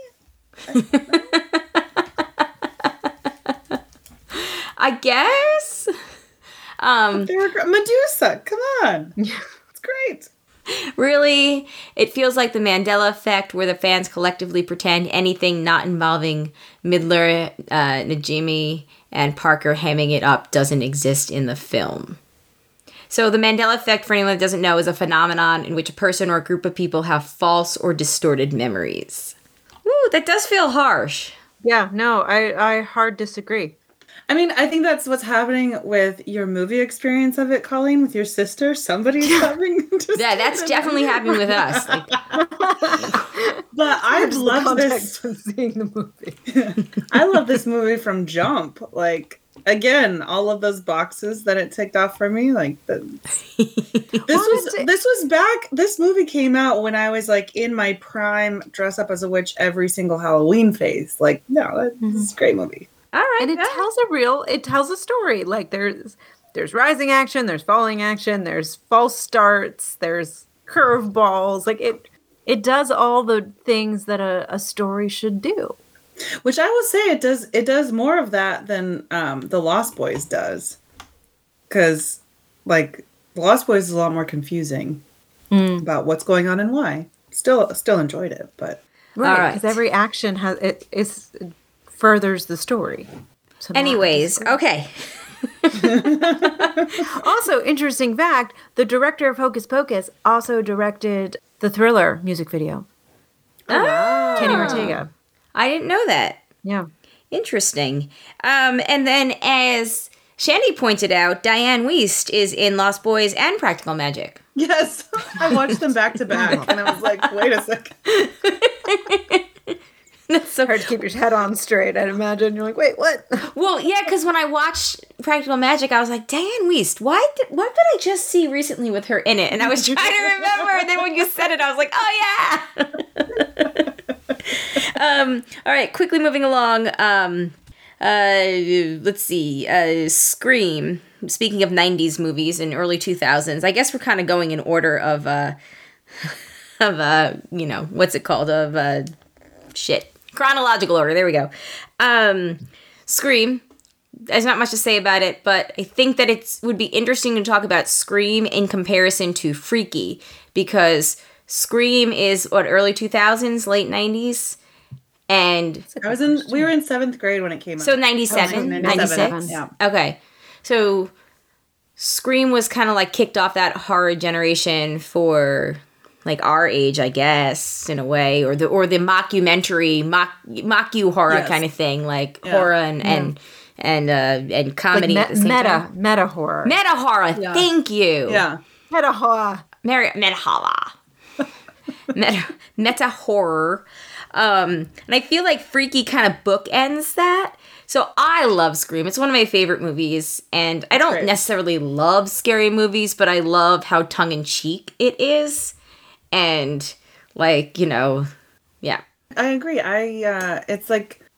I guess. Um, They were gr- Medusa. Come on, it's great. really, it feels like the Mandela effect, where the fans collectively pretend anything not involving Midler, uh, Najimy, and Parker hamming it up doesn't exist in the film. So the Mandela effect, for anyone that doesn't know, is a phenomenon in which a person or a group of people have false or distorted memories. Ooh, that does feel harsh. Yeah, no, I I hard disagree. I mean, I think that's what's happening with your movie experience of it, Colleen, with your sister. Somebody's having. Yeah, that's definitely happening with us. Like, But I Just the love context this. of seeing the movie. I love this movie from jump. Like again, all of those boxes that it ticked off for me. Like the, this was Honestly- this was back. This movie came out when I was like in my prime, dress up as a witch every single Halloween phase. Like no, this is a great movie. all right, And it all right. tells a real it tells a story. Like there's there's rising action, there's falling action, there's false starts, there's curveballs. Like it it does all the things that a, a story should do. Which I will say it does it does more of that than um, the Lost Boys does, because like the Lost Boys is a lot more confusing about what's going on and why. Still still enjoyed it, but Right. right. Because every action has it is it furthers the story. So no, I Anyways, disagree. okay. Also, interesting fact, the director of Hocus Pocus also directed the Thriller music video. Oh, Kenny Ortega. I didn't know that. Yeah. Interesting. Um, and then, as Shandy pointed out, Diane Wiest is in Lost Boys and Practical Magic. yes, I watched them back to back, and I was like, wait a second. That's so Hard to keep your head on straight, I'd imagine. You're like, wait, what? well, yeah, because when I watched Practical Magic, I was like, Diane Wiest, why did what did I just see recently with her in it? And I was trying to remember, and then when you said it, I was like, oh yeah. um, all right, quickly moving along. Um, uh, let's see. Uh, Scream. Speaking of nineties movies and early two thousands, I guess we're kind of going in order of uh, of uh, you know, what's it called? Of uh, shit. Chronological order. There we go. Um, Scream. There's not much to say about it, but I think that it would be interesting to talk about Scream in comparison to Freaky, because Scream is what, early two thousands, late nineties, and I was in. We were in seventh grade when it came out. so ninety-seven, Oh, ninety-six. Yeah. Okay, so Scream was kind of like kicked off that horror generation for like our age, I guess, in a way, or the or the mockumentary, mock mocku horror Yes. kind of thing, like Yeah. horror and and and uh, and Like comedy me- at the same meta, time. meta horror. Meta horror. Yeah. Thank you. Yeah. Meta horror. Mary, meta horror. meta, meta horror. Um, and I feel like Freaky kind of bookends that. So I love Scream. It's one of my favorite movies. And I don't great. necessarily love scary movies, but I love how tongue-in-cheek it is. And, like, you know, yeah. I agree. I uh it's like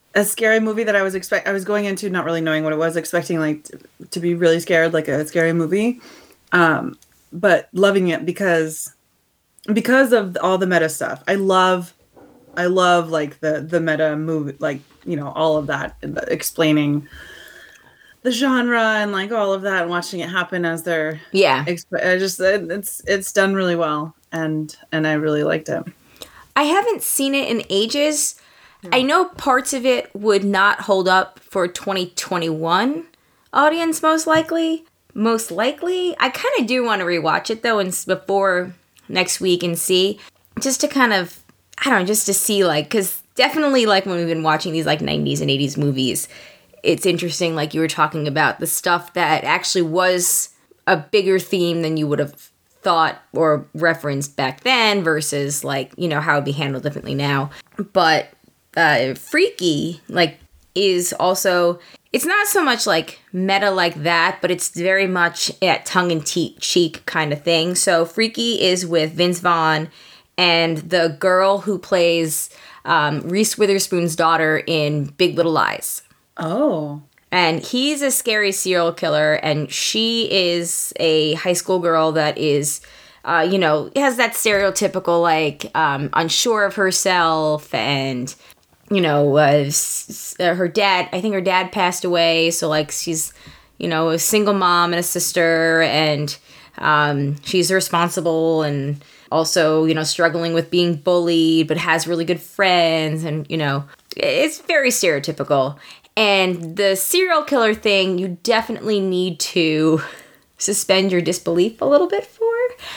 a scary movie that I was expect I was going into not really knowing what it was, expecting like to, to be really scared, like a scary movie, um, but loving it because because of all the meta stuff. I love, I love like the the meta movie, like you know all of that, and the explaining the genre and like all of that, and watching it happen as they're Yeah. Exp- I just it's it's done really well, and and I really liked it. I haven't seen it in ages. I know parts of it would not hold up for twenty twenty-one audience, most likely. Most likely. I kind of do want to rewatch it, though, and s- before next week and see. Just to kind of, I don't know, just to see, like, because definitely, like, when we've been watching these, like, nineties and eighties movies, it's interesting, like you were talking about, the stuff that actually was a bigger theme than you would have thought or referenced back then versus, like, you know, how it'd be handled differently now. But uh, Freaky, like, is also, it's not so much, like, meta like that, but it's very much a tongue-in-cheek kind of thing. So Freaky is with Vince Vaughn and the girl who plays um, Reese Witherspoon's daughter in Big Little Lies. Oh. And he's a scary serial killer, and she is a high school girl that is, uh, you know, has that stereotypical, like, um, unsure of herself, and, you know, uh, s- s- her dad, I think her dad passed away, so, like, she's, you know, a single mom and a sister, and um, she's responsible, and also, you know, struggling with being bullied, but has really good friends, and, you know, it's very stereotypical. And the serial killer thing, you definitely need to suspend your disbelief a little bit for.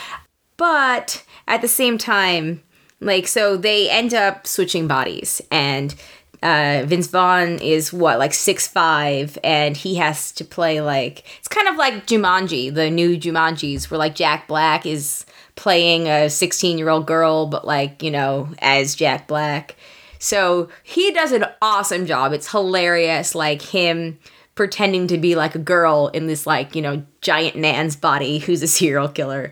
But at the same time, like, so they end up switching bodies. And uh, Vince Vaughn is, what, like six five, and he has to play, like, it's kind of like Jumanji, the new Jumanjis, where, like, Jack Black is playing a sixteen-year-old girl, but, like, you know, as Jack Black. So he does an awesome job. It's hilarious, like him pretending to be like a girl in this, like, you know, giant man's body who's a serial killer.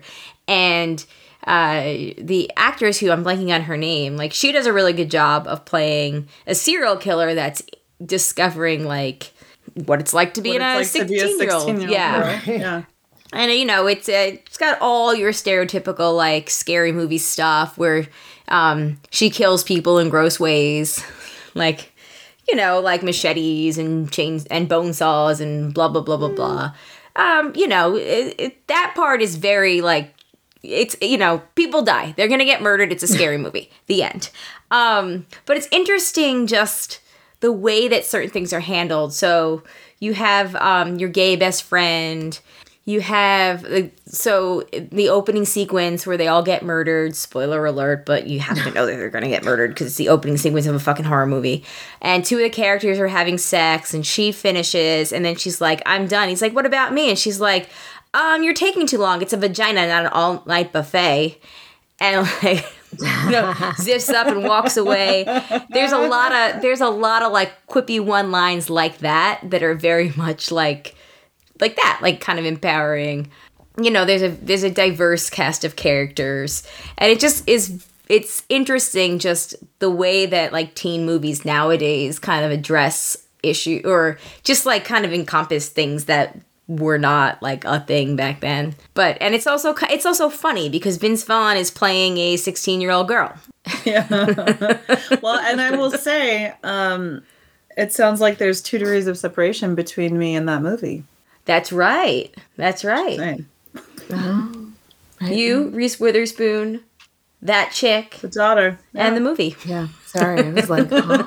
And uh, the actress who I'm blanking on her name, like, she does a really good job of playing a serial killer that's discovering, like, what it's like to be in a like sixteen-year-old. Yeah. Girl. Yeah. And, you know, it's uh, it's got all your stereotypical, like, scary movie stuff where um, she kills people in gross ways. Like, you know, like machetes and chains and bone saws and blah, blah, blah, blah, blah. Um, you know, it, it, that part is very, like, it's, you know, people die. They're going to get murdered. It's a scary movie. The end. Um, but it's interesting just the way that certain things are handled. So you have um, your gay best friend. You have, so the opening sequence where they all get murdered, spoiler alert, but you have to know that they're going to get murdered because it's the opening sequence of a fucking horror movie. And two of the characters are having sex, and she finishes, and then she's like, I'm done. He's like, what about me? And she's like, um, you're taking too long. It's a vagina, not an all-night buffet. And, like, you know, zips up and walks away. There's a lot of, there's a lot of, like, quippy one-lines like that that are very much, like, like that, like, kind of empowering. You know, there's a there's a diverse cast of characters, and it just is, it's interesting just the way that, like, teen movies nowadays kind of address issue, or just, like, kind of encompass things that were not, like, a thing back then. But, and it's also it's also funny because Vince Vaughn is playing a sixteen-year-old girl. Yeah. Well, and I will say, um, it sounds like there's two degrees of separation between me and that movie. That's right. That's right. Same. Oh, right. You, Reese Witherspoon, that chick, The daughter. Yeah. and the movie. Yeah, sorry. I was like, huh?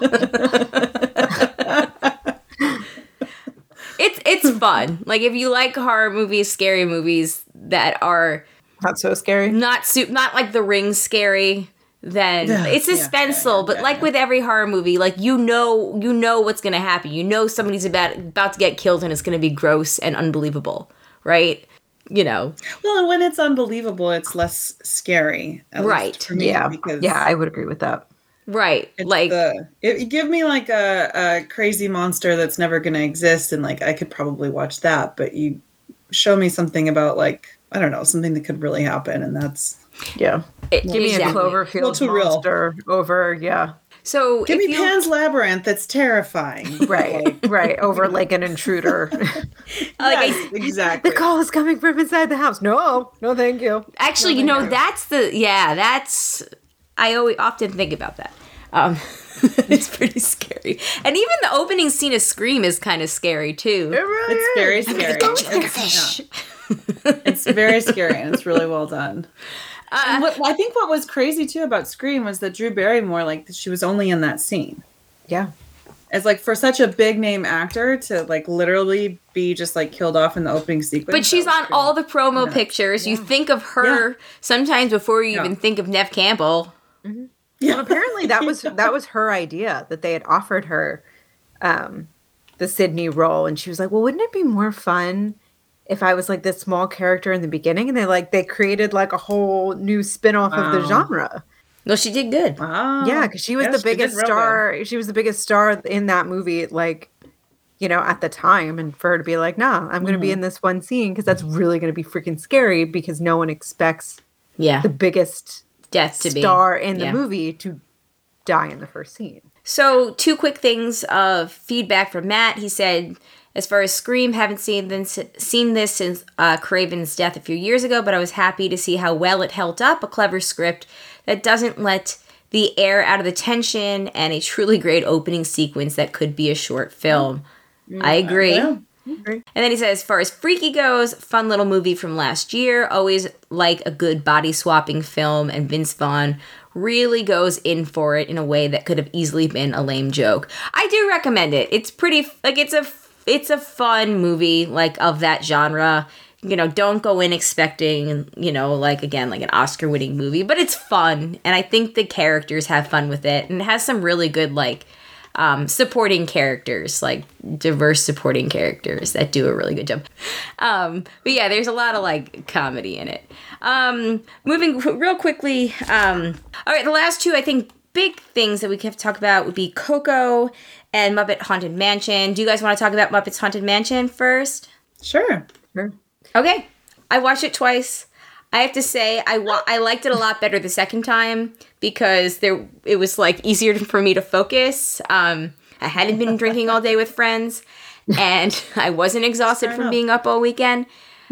It's it's fun. Like, if you like horror movies, scary movies that are Not so scary. not su- not like The Ring scary, then Yeah, it's yeah, suspenseful. yeah, yeah, but yeah, like yeah. with every horror movie, like, you know you know what's gonna happen. You know somebody's about about to get killed, and it's gonna be gross and unbelievable, right? You know, Well, and when it's unbelievable, it's less scary. at least Right. For me, Yeah, Because yeah, I would agree with that. right? It's Like, the, it, you give me like a, a crazy monster that's never going to exist, and like I could probably watch that. But you show me something about, like, I don't know, something that could really happen, and that's Yeah, it, give me exactly. a Cloverfield Well, too real. monster over. Yeah, So Give if me you, Pan's Labyrinth. That's terrifying. Right, right. Over like an intruder. like, Yes, exactly. The call is coming from inside the house. No, no, thank you. actually, you know, that's the yeah, that's I always often think about that. Um, it's pretty scary, and even the opening scene of Scream is kind of scary too. It really It's is. very scary. It's, yeah. It's very scary, and it's really well done. And what, I think what was crazy too about Scream was that Drew Barrymore, like, she was only in that scene. Yeah. As like for such a big name actor to like literally be just like killed off in the opening sequence. But she's on all the promo nuts. pictures. You think of her Yeah. sometimes before you Yeah. even think of Nev Campbell. Well, apparently that was that was her idea, that they had offered her um, the Sydney role, and she was like, "Well, wouldn't it be more fun if I was like this small character in the beginning?" And they like they created like a whole new spin-off of the Wow. genre. No, she did good. Wow. Yeah, because she was Yeah, the she did biggest real star. She was the biggest star in that movie, like, you know, at the time. And for her to be like, "Nah, I'm going to be in this one scene because that's really going to be freaking scary because no one expects Yeah, the biggest death to be star in the yeah. movie to die in the first scene." So, two quick things of feedback from Matt. He said, as far as Scream, haven't seen this, seen this since uh, Craven's death a few years ago, but I was happy to see how well it held up. A clever script that doesn't let the air out of the tension, and a truly great opening sequence that could be a short film. I agree. Yeah. And then he says, as far as Freaky goes, fun little movie from last year. Always like a good body swapping film, and Vince Vaughn really goes in for it in a way that could have easily been a lame joke. I do recommend it. It's pretty, like, it's a, it's a fun movie, like, of that genre. You know, don't go in expecting, you know, like, again, like an Oscar-winning movie, but it's fun, and I think the characters have fun with it, and it has some really good, like, um, supporting characters, like diverse supporting characters that do a really good job. Um, but yeah, there's a lot of like comedy in it. Um, moving qu- real quickly. Um, all right, the last two, I think, big things that we have to talk about would be Coco and Muppet Haunted Mansion. Do you guys want to talk about Muppet's Haunted Mansion first? Sure. Sure. Okay. I watched it twice. I have to say, I wa- I liked it a lot better the second time because there it was like easier for me to focus. Um, I hadn't been drinking all day with friends, and I wasn't exhausted Fair from enough. being up all weekend.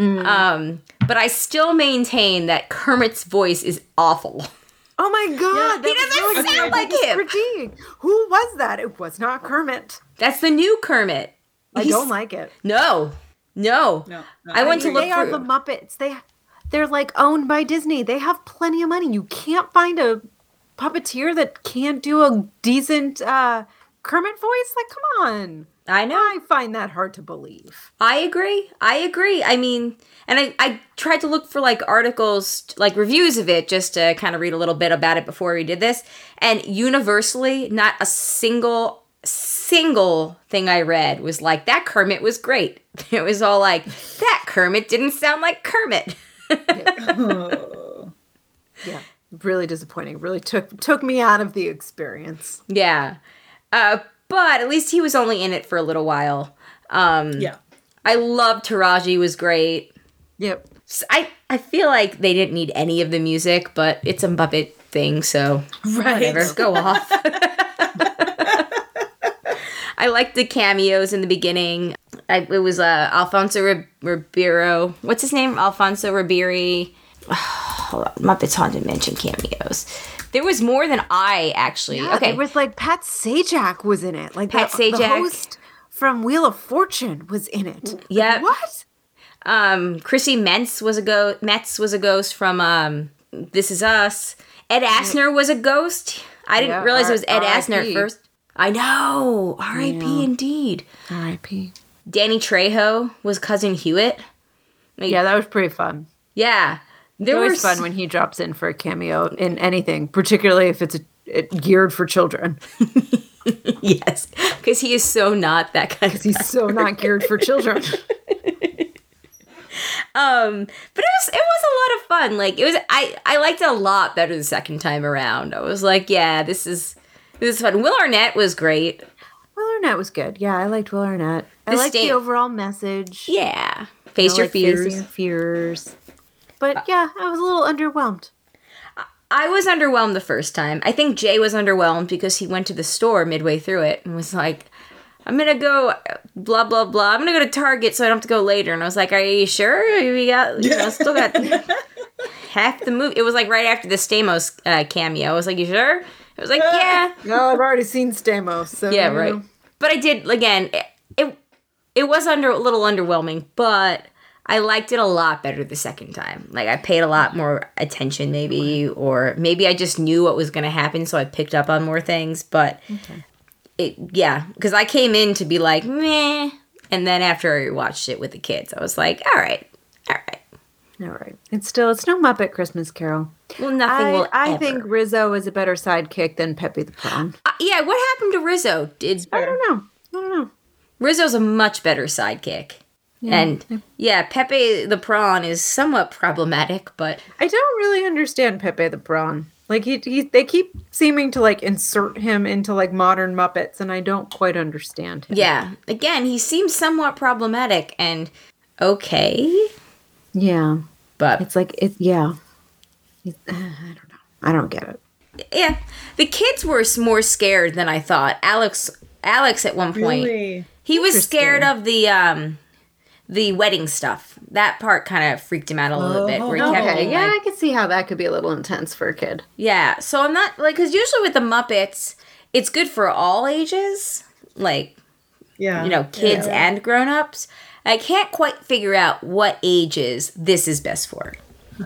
Um, but I still maintain that Kermit's voice is awful. Oh my god, He that was doesn't really sound my like biggest him. critique. Who was that? It was not Kermit. That's the new Kermit. I He's- don't like it. No, no. No, no, I went to agree. look They are for the Muppets. They they're like owned by Disney. They have plenty of money. You can't find a puppeteer that can't do a decent uh, Kermit voice. Like, come on. I know. I find that hard to believe. I agree. I agree. I mean, and I, I tried to look for like articles, like reviews of it, just to kind of read a little bit about it before we did this. And universally, not a single, single thing I read was like, that Kermit was great. It was all like, that Kermit didn't sound like Kermit. Oh. Yeah, really disappointing. Really took took me out of the experience. Yeah. Uh, but at least he was only in it for a little while. Um, Yeah. I loved Taraji was great. Yep. S- I, I feel like they didn't need any of the music, but it's a Muppet thing, so Right. whatever, go off. I liked the cameos in the beginning. I, it was uh, Alfonso Rib- Ribeiro. What's his name? Alfonso Ribeiro. Hold on. Muppets Haunted Mansion cameos. There was more than I actually. Yeah, okay. it was like Pat Sajak was in it. Like Pat the, the Sajak. host from Wheel of Fortune was in it. Like, Yep. what? Um, Chrissy Metz was a go. Metz was a ghost from um, This Is Us. Ed Asner was a ghost. I didn't Yeah, realize it was Ed R- Asner at R I P. first. I know. R I P Yeah. indeed. R I P Danny Trejo was Cousin Hewitt. Like, Yeah, that was pretty fun. yeah. There It's was always fun when he drops in for a cameo in anything, particularly if it's a, it, geared for children. yes, because he is so not that kind of. He's so not geared for children. Um, but it was it was a lot of fun. Like it was, I I liked it a lot better the second time around. I was like, yeah, this is this is fun. Will Arnett was great. Will Arnett was good. Yeah, I liked Will Arnett. I The liked sta- the overall message. Yeah, face I your like facing fears. your fears. But yeah, I was a little underwhelmed. I was underwhelmed the first time. I think Jay was underwhelmed because he went to the store midway through it and was like, I'm gonna go blah blah blah. I'm gonna go to Target so I don't have to go later. And I was like, are you sure? We got, you know, still got half the movie. It was like right after the Stamos uh, cameo. I was like, you sure? I was like, yeah. No, I've already seen Stamos. So Yeah, right. But I did, again, it, it, it was under a little underwhelming, but I liked it a lot better the second time. Like, I paid a lot more attention, maybe, or maybe I just knew what was going to happen, so I picked up on more things. But, Okay. it yeah, because I came in to be like, meh. And then after I watched it with the kids, I was like, all right, all right. All right. It's still, it's no Muppet Christmas Carol. Well, nothing I, will I ever. think Rizzo is a better sidekick than Pepe the Prawn. Uh, yeah, what happened to Rizzo? Did I don't know. I don't know. Rizzo's a much better sidekick. Yeah. And, yeah, Pepe the Prawn is somewhat problematic, but... I don't really understand Pepe the Prawn. Like, he, he, they keep seeming to, like, insert him into, like, modern Muppets, and I don't quite understand him. Yeah. Again, he seems somewhat problematic and okay, Yeah. but It's like, it's, yeah. It's, uh, I don't know. I don't get it. yeah, the kids were s- more scared than I thought. Alex, Alex, at one point, Really? he was Interesting. scared of the um, the wedding stuff. That part kind of freaked him out a little bit. Where he kept Okay, being yeah, like, I can see how that could be a little intense for a kid. yeah. So I'm not like, because usually with the Muppets, it's good for all ages, like Yeah. you know, kids Yeah. and grown-ups. I can't quite figure out what ages this is best for.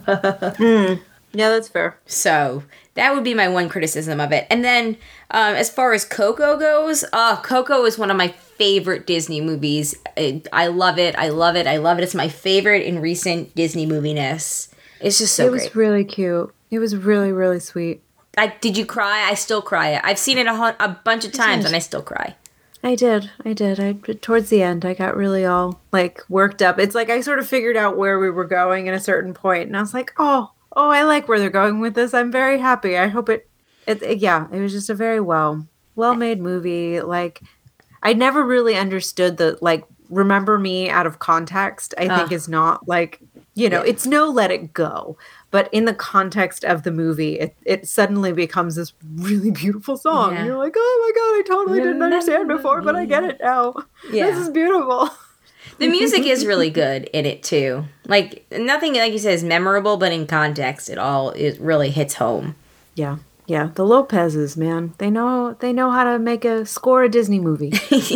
Yeah, that's fair. So that would be my one criticism of it. And then um, as far as Coco goes, uh, Coco is one of my favorite Disney movies. I, I love it. I love it. I love it. It's my favorite in recent Disney moviness. It's just so it was great. really cute. It was really, really sweet. I, did you cry? I still cry. I've seen it a, hun- a bunch of times and I still cry. I did. I did. I towards the end, I got really all like worked up. It's like I sort of figured out where we were going at a certain point, and I was like, "Oh, oh, I like where they're going with this. I'm very happy. I hope it." It, it yeah, it was just a very well, well-made movie. Like, I never really understood the like. Remember Me out of context. I think Ah. is not like you know. Yeah. It's no Let It Go. But in the context of the movie, it, it suddenly becomes this really beautiful song. Yeah. And you're like, oh my God, I totally didn't understand before, but I get it now. Yeah. This is beautiful. The music is really good in it too. Like nothing, like you said, is memorable, but in context, it all it really hits home. Yeah. Yeah. The Lopez's, man. They know they know how to make a score a Disney movie.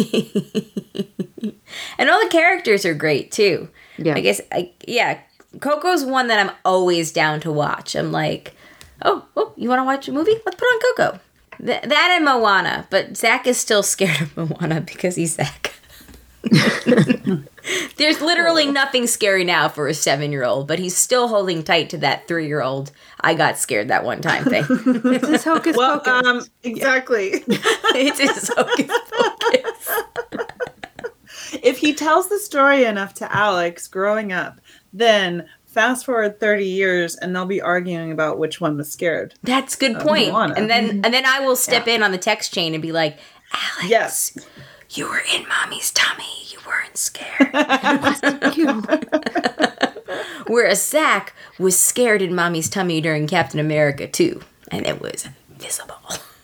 And all the characters are great too. Yeah. I guess, I, yeah, Coco's one that I'm always down to watch. I'm like, oh, oh, you want to watch a movie? Let's put on Coco. Th- that and Moana, but Zach is still scared of Moana because he's Zach. There's literally nothing scary now for a seven-year-old, but he's still holding tight to that three-year-old I got scared that one time thing. It's this Hocus Well, Pocus. um, exactly. It's his hocus pocus. If he tells the story enough to Alex growing up, then fast forward thirty years and they'll be arguing about which one was scared. That's a good point. Moana. And then and then I will step in on the text chain and be like, Alex, Yes. you were in mommy's tummy. You weren't scared. You. Whereas Zach was scared in mommy's tummy during Captain America two. And it was visible.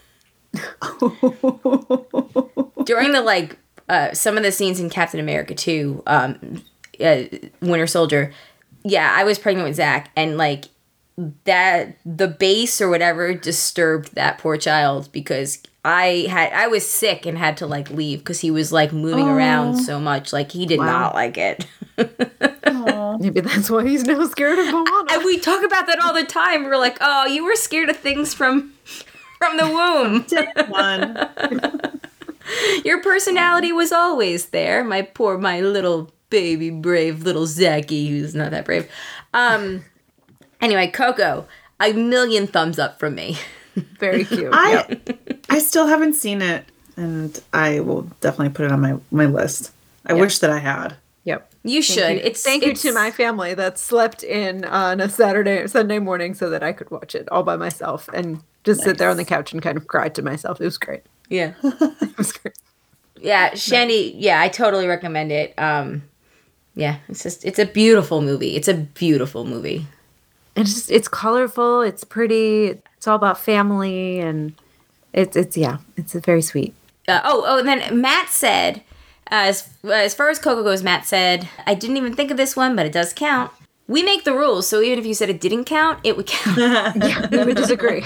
During the, like, uh, some of the scenes in Captain America two, um, uh, Winter Soldier, yeah, I was pregnant with Zach. And, like, that, the bass or whatever disturbed that poor child because I had, I was sick and had to, like, leave because he was, like, moving around so much. Like, he did Wow. not like it. Maybe that's why he's now scared of Moana. And we talk about that all the time. We're like, oh, you were scared of things from from the womb. One. Your personality was always there. My poor, my little baby, brave little Zachy, who's not that brave. Um. Anyway, Coco, a million thumbs up from me. Very cute. I I still haven't seen it, and I will definitely put it on my, my list. I Yeah. wish that I had. Yep. You Thank should. you. It's Thank it's, you to my family that slept in on a Saturday Sunday morning so that I could watch it all by myself and just sit there on the couch and kind of cry to myself. It was great. Yeah, It was great. yeah, Shandy. Yeah, I totally recommend it. Um, yeah, it's just it's a beautiful movie. It's a beautiful movie. it's just, it's colorful, it's pretty, it's all about family, and it's it's yeah, it's very sweet. Uh, oh, oh, and then Matt said, uh, as, as far as Coco goes, Matt said, I didn't even think of this one, but it does count. We make the rules, so even if you said it didn't count, it would count. Yeah, we would disagree.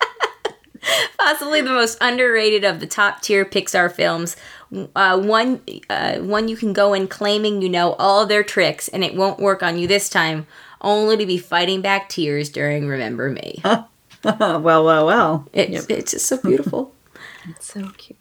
Possibly the most underrated of the top tier Pixar films. Uh, one, uh, one you can go in claiming you know all of their tricks, and it won't work on you this time, only to be fighting back tears during Remember Me. well, well, well. It, Yep. It's just so beautiful. It's so cute.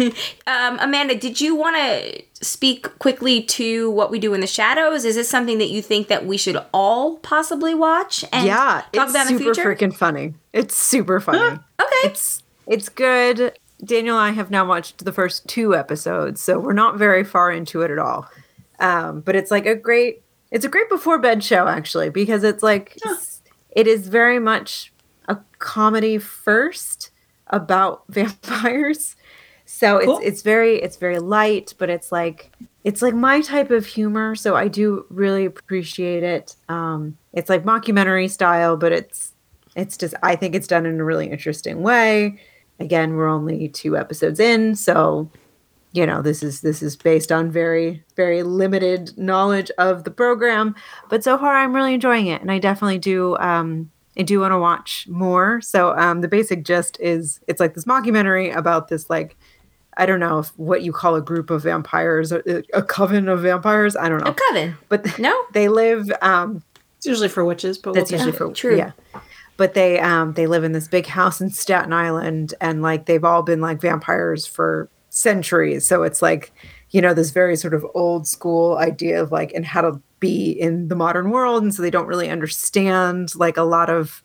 um, Amanda, did you want to speak quickly to What We Do in the Shadows? Is this something that you think that we should all possibly watch and Yeah, talk it's about in the super future? freaking funny. It's super funny. Okay. It's it's good. Daniel and I have now watched the first two episodes, so we're not very far into it at all. Um, but it's like a great, it's a great before bed show actually, because it's like it's, it is very much a comedy first about vampires. So Cool. it's it's very it's very light, but it's like it's like my type of humor. So I do really appreciate it. Um, it's like mockumentary style, but it's it's just I think it's done in a really interesting way. Again, we're only two episodes in, so you know this is this is based on very very limited knowledge of the program. But so far, I'm really enjoying it, and I definitely do. Um, I do want to watch more. So um, the basic gist is it's like this mockumentary about this like. I don't know if what you call a group of vampires, a, a coven of vampires. I don't know. A coven. But No? they live. Um, It's usually for witches, but that's we'll usually take for it. True. Yeah, but they um, they live in this big house in Staten Island, and like they've all been like vampires for centuries. So it's like you know this very sort of old school idea of like and how to be in the modern world, and so they don't really understand like a lot of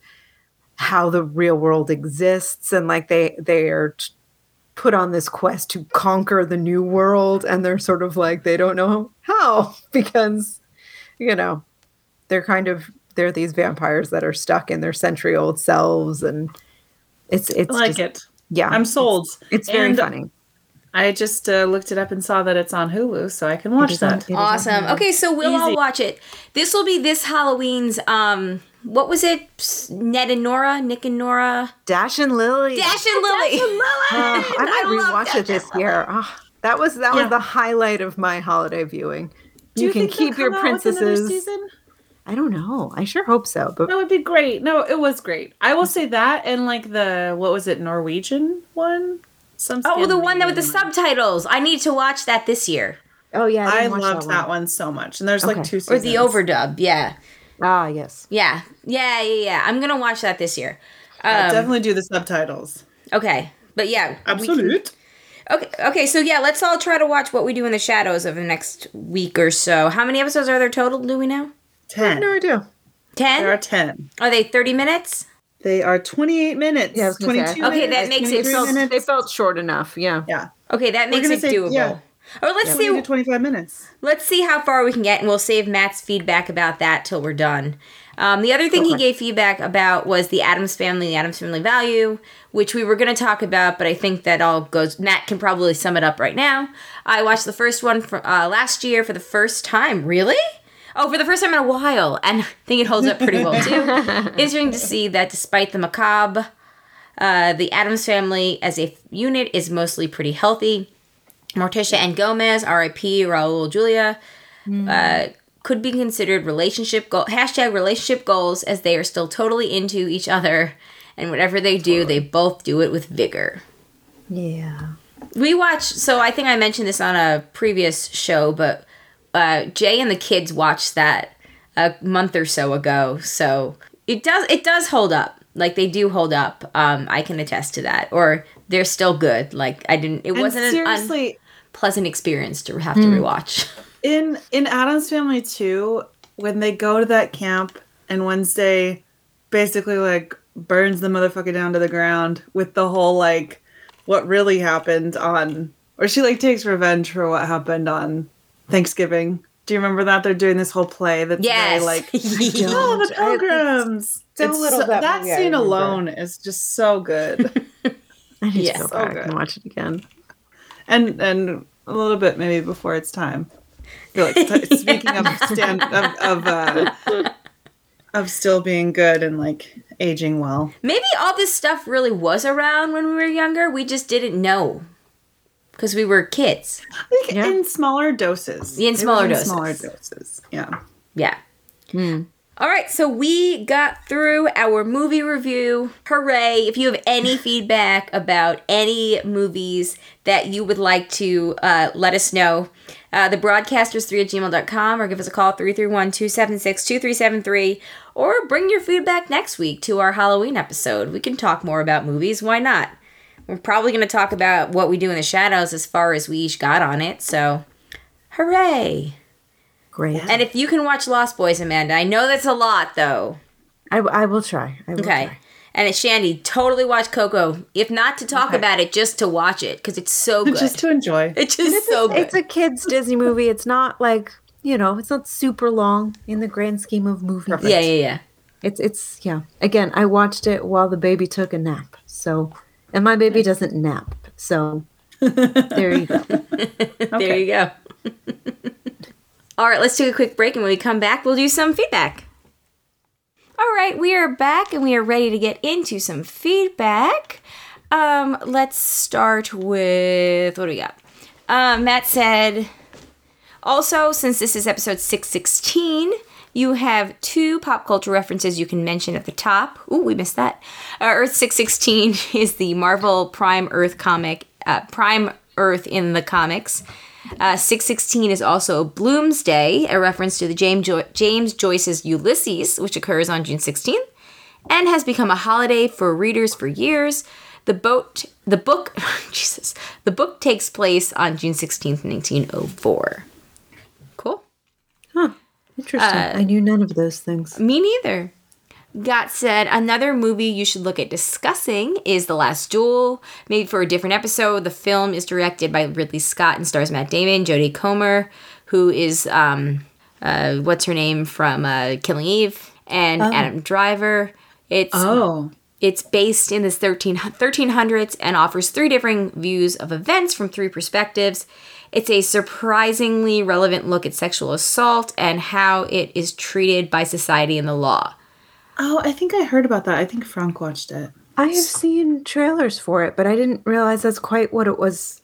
how the real world exists, and like they they are. T- put on this quest to conquer the new world, and they're sort of like they don't know how because you know they're kind of they're these vampires that are stuck in their century old selves, and it's it's I like just, it. yeah I'm sold. it's, it's very And funny. I just uh, looked it up and saw that it's on Hulu, so I can watch is on- that. it is on Awesome. Hulu. Okay, so we'll all Easy. watch it. This will be this Halloween's, um, what was it? S- Ned and Nora? Nick and Nora? Dash and Lily. Dash and Lily. Oh, I might love rewatch it this year. Oh, that was that Yeah. was the highlight of my holiday viewing. Do You, you can think they'll keep your come out with another princesses. season? I don't know. I sure hope so. But That would be great. No, it was great. I will say that, and like the what was it, Norwegian one? Some Oh, the one that with the Scandinavian subtitles. I need to watch that this year. oh yeah, I, didn't watch loved that one. so much, and there's Okay. like two Or seasons. the overdub. Yeah. Ah, yes. Yeah. Yeah, yeah, yeah. I'm going to watch that this year. Yeah, Um, definitely do the subtitles. Okay. But yeah. we can- Absolute. Okay, okay, so yeah, let's all try to watch What We Do in the Shadows over the next week or so. How many episodes are there total, do we know? Ten. No idea. ten? There are ten. Are they thirty minutes? They are twenty-eight minutes. Yeah, I was gonna say, twenty-two. Okay, minutes, that makes it twenty-three so- minutes. They felt short enough. Yeah. Yeah. Okay, that We're makes gonna it say- doable. yeah. Or let's twenty see to twenty-five minutes. let's see how far we can get, and we'll save Matt's feedback about that till we're done. Um, the other thing he Okay. gave feedback about was the Addams Family, the Addams Family Value, which we were going to talk about, but I think that all goes. Matt can probably sum it up right now. I watched the first one for, uh, last year for the first time. Really? Oh, for the first time in a while, and I think it holds up pretty well too. Interesting to see that despite the macabre, uh, the Addams Family as a unit is mostly pretty healthy. Morticia and Gomez, R I P Raul Julia, uh, could be considered relationship goal hashtag relationship goals, as they are still totally into each other, and whatever they do, they both do it with vigor. Yeah. We watched, so I think I mentioned this on a previous show, but uh, Jay and the kids watched that a month or so ago, so it does it does hold up. Like, they do hold up. Um, I can attest to that. Or they're still good. Like, I didn't, it And wasn't an seriously, unpleasant experience to have to rewatch. in in Addams Family too, when they go to that camp and Wednesday basically like burns the motherfucker down to the ground with the whole like what really happened on, or she like takes revenge for what happened on Thanksgiving. Do you remember that? They're doing this whole play that's Yes. very like, don't. oh, the I- pilgrims. so It's little so- that that movie I scene remember. alone is just so good. I need Yeah, to go so back good. and watch it again. and and a little bit maybe before it's time. I feel like t- speaking of stand of, of uh, of still being good and like aging well. Maybe all this stuff really was around when we were younger. We just didn't know because we were kids. Like Yeah. in smaller doses. In It was smaller doses. Smaller doses. Yeah. Yeah. Hmm. All right, so we got through our movie review. Hooray. If you have any feedback about any movies that you would like to uh, let us know, uh, the broadcasters three at gmail dot com, or give us a call three three one, two seven six, two three seven three, or bring your feedback next week to our Halloween episode. We can talk more about movies. Why not? We're probably going to talk about What We Do in the Shadows as far as we each got on it, so hooray. Great. And if you can watch Lost Boys, Amanda, I know that's a lot, though. I, I will try. I will Okay. try. And Shandy, totally watch Coco. If not to talk Okay. about it, just to watch it, because it's so good. Just to enjoy. it's just so good. It's a kid's Disney movie. It's not like, you know, it's not super long in the grand scheme of movies. yeah, yeah, yeah. It's, it's, yeah. Again, I watched it while the baby took a nap. So, and my baby doesn't nap. So, there you go. There you go. All right, let's take a quick break, and when we come back, we'll do some feedback. All right, we are back, and we are ready to get into some feedback. Um, let's start with, what do we got? Um, Matt said, also, since this is episode six sixteen, you have two pop culture references you can mention at the top. Ooh, we missed that. Uh, Earth six sixteen is the Marvel Prime Earth comic, uh, Prime Earth in the comics. Uh, six sixteen is also Bloomsday, a reference to the James, jo- James Joyce's Ulysses, which occurs on June sixteenth, and has become a holiday for readers for years. The boat, the book, Jesus, the book takes place on June sixteenth, nineteen oh four. Cool. Huh. Interesting. Uh, I knew none of those things. Me neither. Got said, another movie you should look at discussing is The Last Duel. Maybe for a different episode. The film is directed by Ridley Scott and stars Matt Damon, Jodie Comer, who is, um, uh, what's her name from uh, Killing Eve, and Oh. Adam Driver. It's Oh. It's based in the thirteen hundreds and offers three different views of events from three perspectives. It's a surprisingly relevant look at sexual assault and how it is treated by society and the law. Oh, I think I heard about that. I think Frank watched it. I have seen trailers for it, but I didn't realize that's quite what it was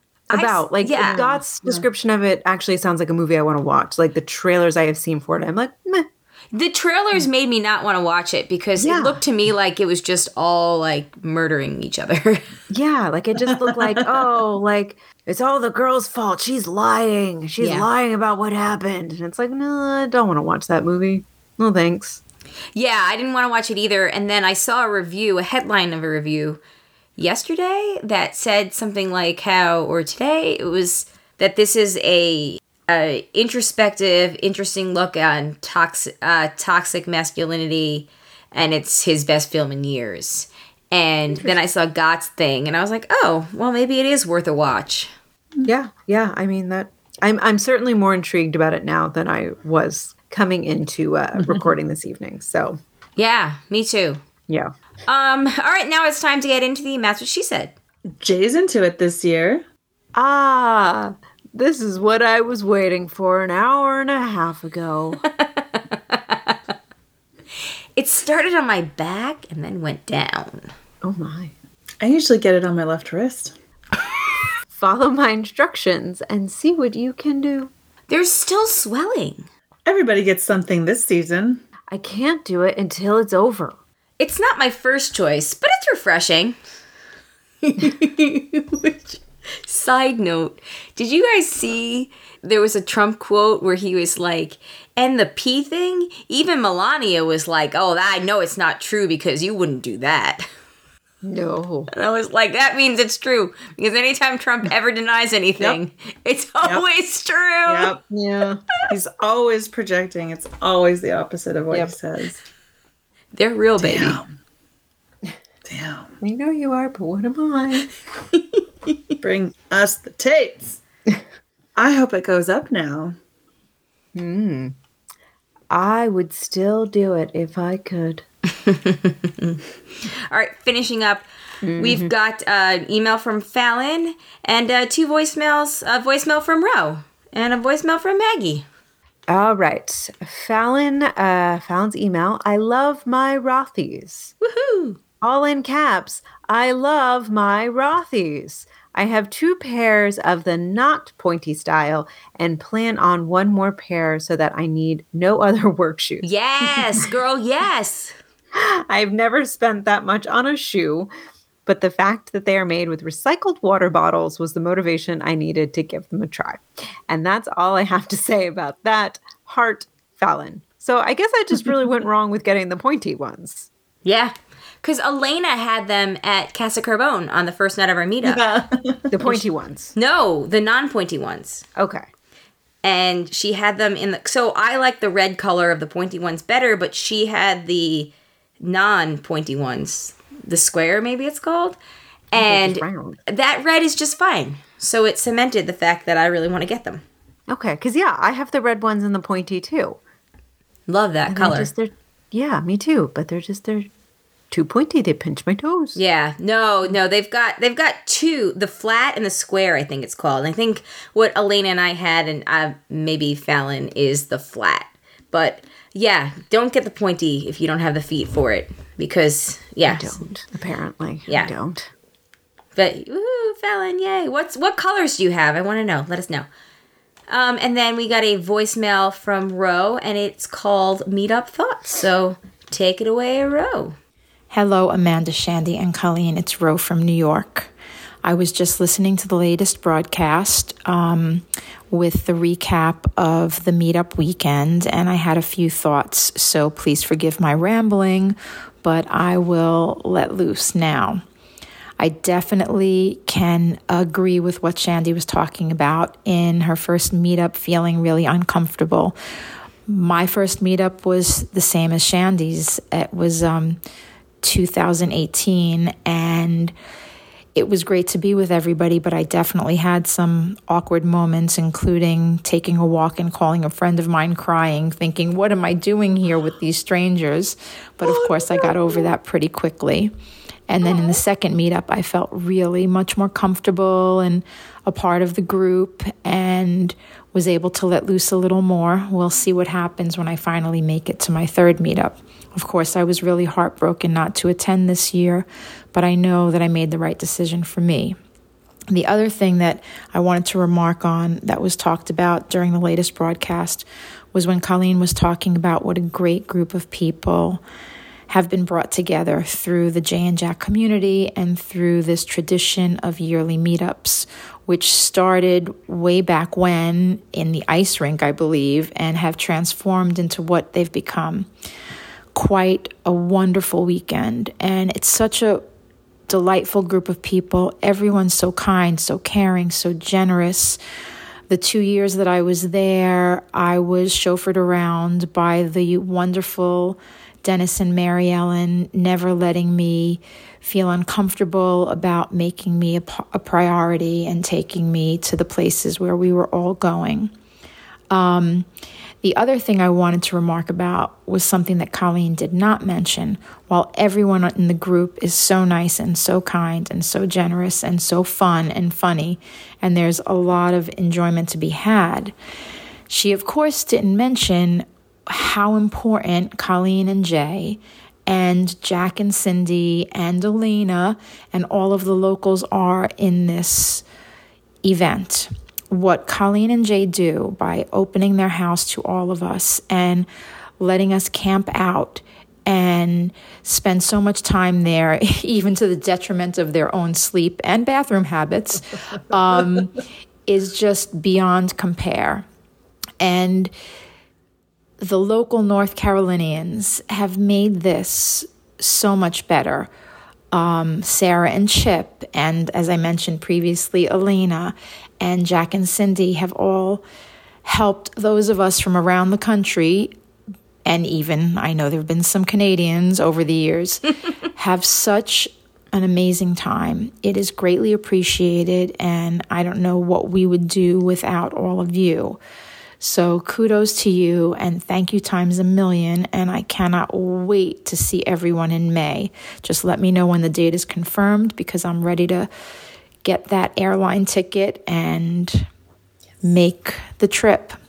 I about. s- Like, yeah. Scott's description of it actually sounds like a movie I want to watch. Like, the trailers I have seen for it, I'm like, meh. The trailers made me not want to watch it because Yeah. it looked to me like it was just all like murdering each other. Yeah, like, it just looked like, oh, like, it's all the girl's fault. She's lying. She's Yeah. lying about what happened. And it's like, no, I don't want to watch that movie. No, thanks. Yeah, I didn't want to watch it either. And then I saw a review, a headline of a review yesterday that said something like how, or today, it was that this is a, a introspective, interesting look on toxic, uh, toxic masculinity, and it's his best film in years. And then I saw Gott's thing, and I was like, oh, well, maybe it is worth a watch. Yeah, yeah. I mean, that I'm I'm certainly more intrigued about it now than I was coming into uh, recording this evening. So, Yeah, me too. yeah. Um, all right, now it's time to get into the That's What She Said. Jay's into it this year. Ah, this is what I was waiting for an hour and a half ago. It started on my back and then went down. Oh my. I usually get it on my left wrist. Follow my instructions and see what you can do. There's still swelling. Everybody gets something this season. I can't do it until it's over. It's not my first choice, but it's refreshing. Which, side note, did you guys see there was a Trump quote where he was like, and the pee thing? Even Melania was like, oh, I know it's not true because you wouldn't do that. No. And I was like, that means it's true. Because anytime Trump ever denies anything, it's always true. Yep. Yeah. He's always projecting. It's always the opposite of what Yep. he says. They're real, baby. Damn. Damn. I know you are, but what am I? Bring us the tapes. I hope it goes up now. Hmm. I would still do it if I could. All right, finishing up. We've got uh, an email from Fallon and uh, two voicemails, a voicemail from Ro and a voicemail from Maggie. All right. Fallon, uh, Fallon's email. I love my Rothy's. Woohoo! All in caps. I love my Rothy's. I have two pairs of the not pointy style and plan on one more pair so that I need no other work shoes. Yes, girl, yes. I've never spent that much on a shoe, but the fact that they are made with recycled water bottles was the motivation I needed to give them a try. And that's all I have to say about that. Heart, Fallon. So I guess I just really went wrong with getting the pointy ones. Yeah. Because Elena had them at Casa Carbone on the first night of our meetup. Yeah. The pointy ones. No, the non-pointy ones. Okay. And she had them in the... So I like the red color of the pointy ones better, but she had the non-pointy ones. The square, maybe it's called. And that red is just fine. So it cemented the fact that I really want to get them. Okay. Because, yeah, I have the red ones and the pointy, too. Love that And color. they're just, they're, yeah, me too. But they're just... they're too pointy. They pinch my toes. Yeah, no, no, they've got they've got two, the flat and the square, I think it's called. And I think what Elena and I had, and uh, maybe Fallon, is the flat. But yeah, don't get the pointy if you don't have the feet for it, because yeah, I don't. Apparently, yeah, I don't. But woohoo, Fallon, yay! What's what colors do you have? I want to know. Let us know. Um, and then we got a voicemail from Ro, and it's called Meetup Thoughts. So take it away, Ro. Hello, Amanda, Shandy, and Colleen. It's Ro from New York. I was just listening to the latest broadcast um, with the recap of the meetup weekend, and I had a few thoughts, so please forgive my rambling, but I will let loose now. I definitely can agree with what Shandy was talking about in her first meetup, feeling really uncomfortable. My first meetup was the same as Shandy's. It was... Um, two thousand eighteen, and it was great to be with everybody, but I definitely had some awkward moments, including taking a walk and calling a friend of mine crying, thinking, what am I doing here with these strangers? But of oh, course, no. I got over that pretty quickly. And then in the second meetup, I felt really much more comfortable and a part of the group and was able to let loose a little more. We'll see what happens when I finally make it to my third meetup. Of course, I was really heartbroken not to attend this year, but I know that I made the right decision for me. The other thing that I wanted to remark on that was talked about during the latest broadcast was when Colleen was talking about what a great group of people have been brought together through the Jay and Jack community and through this tradition of yearly meetups, which started way back when in the ice rink, I believe, and have transformed into what they've become. Quite a wonderful weekend, and it's such a delightful group of people. Everyone's so kind, so caring, so generous. The two years that I was there, I was chauffeured around by the wonderful Dennis and Mary Ellen, never letting me feel uncomfortable about making me a, a priority and taking me to the places where we were all going. Um, The other thing I wanted to remark about was something that Colleen did not mention. While everyone in the group is so nice and so kind and so generous and so fun and funny, and there's a lot of enjoyment to be had, she, of course, didn't mention how important Colleen and Jay and Jack and Cindy and Alina and all of the locals are in this event. What Colleen and Jay do by opening their house to all of us and letting us camp out and spend so much time there, even to the detriment of their own sleep and bathroom habits, um, is just beyond compare. And the local North Carolinians have made this so much better. Um, Sarah and Chip, and as I mentioned previously, Elena and Jack and Cindy have all helped those of us from around the country, and even, I know there have been some Canadians over the years, have such an amazing time. It is greatly appreciated, and I don't know what we would do without all of you. So kudos to you, and thank you times a million, and I cannot wait to see everyone in May. Just let me know when the date is confirmed, because I'm ready to get that airline ticket and yes. make the trip.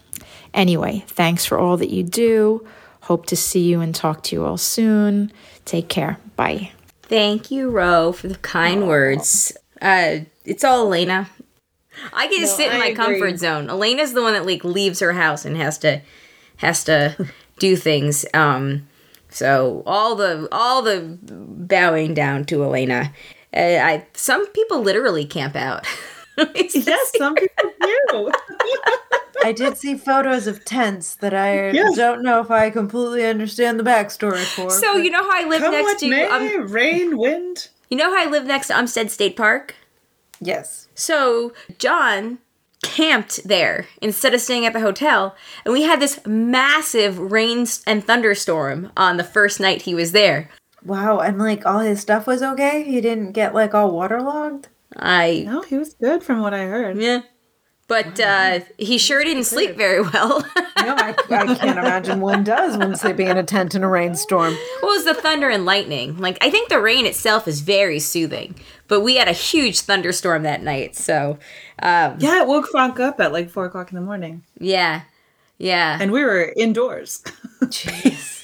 Anyway, thanks for all that you do. Hope to see you and talk to you all soon. Take care. Bye. Thank you, Ro, for the kind Aww. words. Uh, it's all Elena. I get to no, sit in I my agree. comfort zone. Elena's the one that like leaves her house and has to has to do things. Um, so all the all the bowing down to Elena. Uh, I some people literally camp out. Yes, some people do. I did see photos of tents that I yes. don't know if I completely understand the backstory for. So you know how I live Come next to May, um, rain, wind. You know how I live next to Umstead State Park? Yes. So John camped there instead of staying at the hotel, and we had this massive rain and thunderstorm on the first night he was there. Wow, and like all his stuff was okay? He didn't get like all waterlogged? I No, he was good from what I heard. Yeah. But uh, he sure didn't sleep very well. No, I, I can't imagine one does when sleeping in a tent in a rainstorm. Well, it was the thunder and lightning. Like, I think the rain itself is very soothing. But we had a huge thunderstorm that night, so... Um, yeah, it woke Frank up at like four o'clock in the morning. Yeah. Yeah. And we were indoors. Jeez.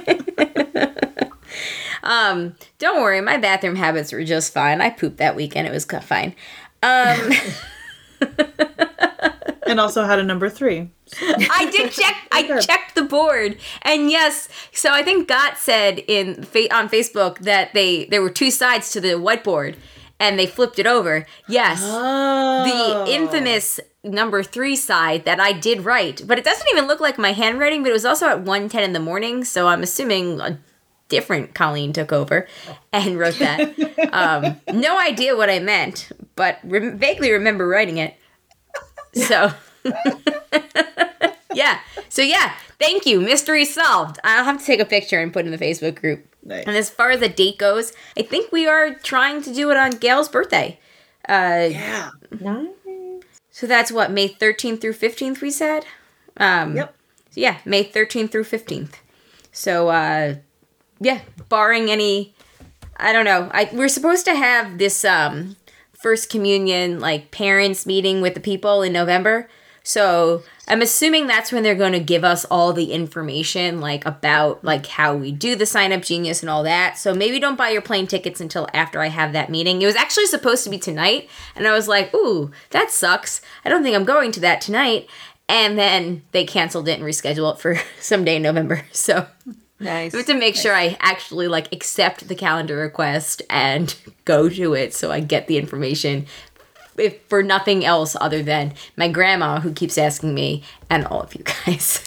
um, don't worry, my bathroom habits were just fine. I pooped that weekend. It was fine. Um... And also had a number three. I did check. I checked the board, and yes. So I think Gott said in on Facebook that they there were two sides to the whiteboard, and they flipped it over. Yes, oh. The infamous number three side that I did right, but it doesn't even look like my handwriting. But it was also at one ten in the morning, so I'm assuming a different Colleen took over and wrote that. um, no idea what I meant, but re- vaguely remember writing it. So, yeah. So, yeah. Thank you. Mystery solved. I'll have to take a picture and put in the Facebook group. Nice. And as far as the date goes, I think we are trying to do it on Gail's birthday. Uh, yeah. Nice. So that's what, May thirteenth through fifteenth, we said? Um, yep. So, yeah, May thirteenth through fifteenth. So, uh, yeah, barring any, I don't know. I We're supposed to have this... Um, First Communion, like, parents meeting with the people in November. So I'm assuming that's when they're going to give us all the information, like, about, like, how we do the Sign Up Genius and all that. So maybe don't buy your plane tickets until after I have that meeting. It was actually supposed to be tonight, and I was like, ooh, that sucks. I don't think I'm going to that tonight. And then they canceled it and rescheduled it for someday in November. So... Nice. I have to make nice. sure I actually, like, accept the calendar request and go to it so I get the information, if for nothing else other than my grandma, who keeps asking me, and all of you guys.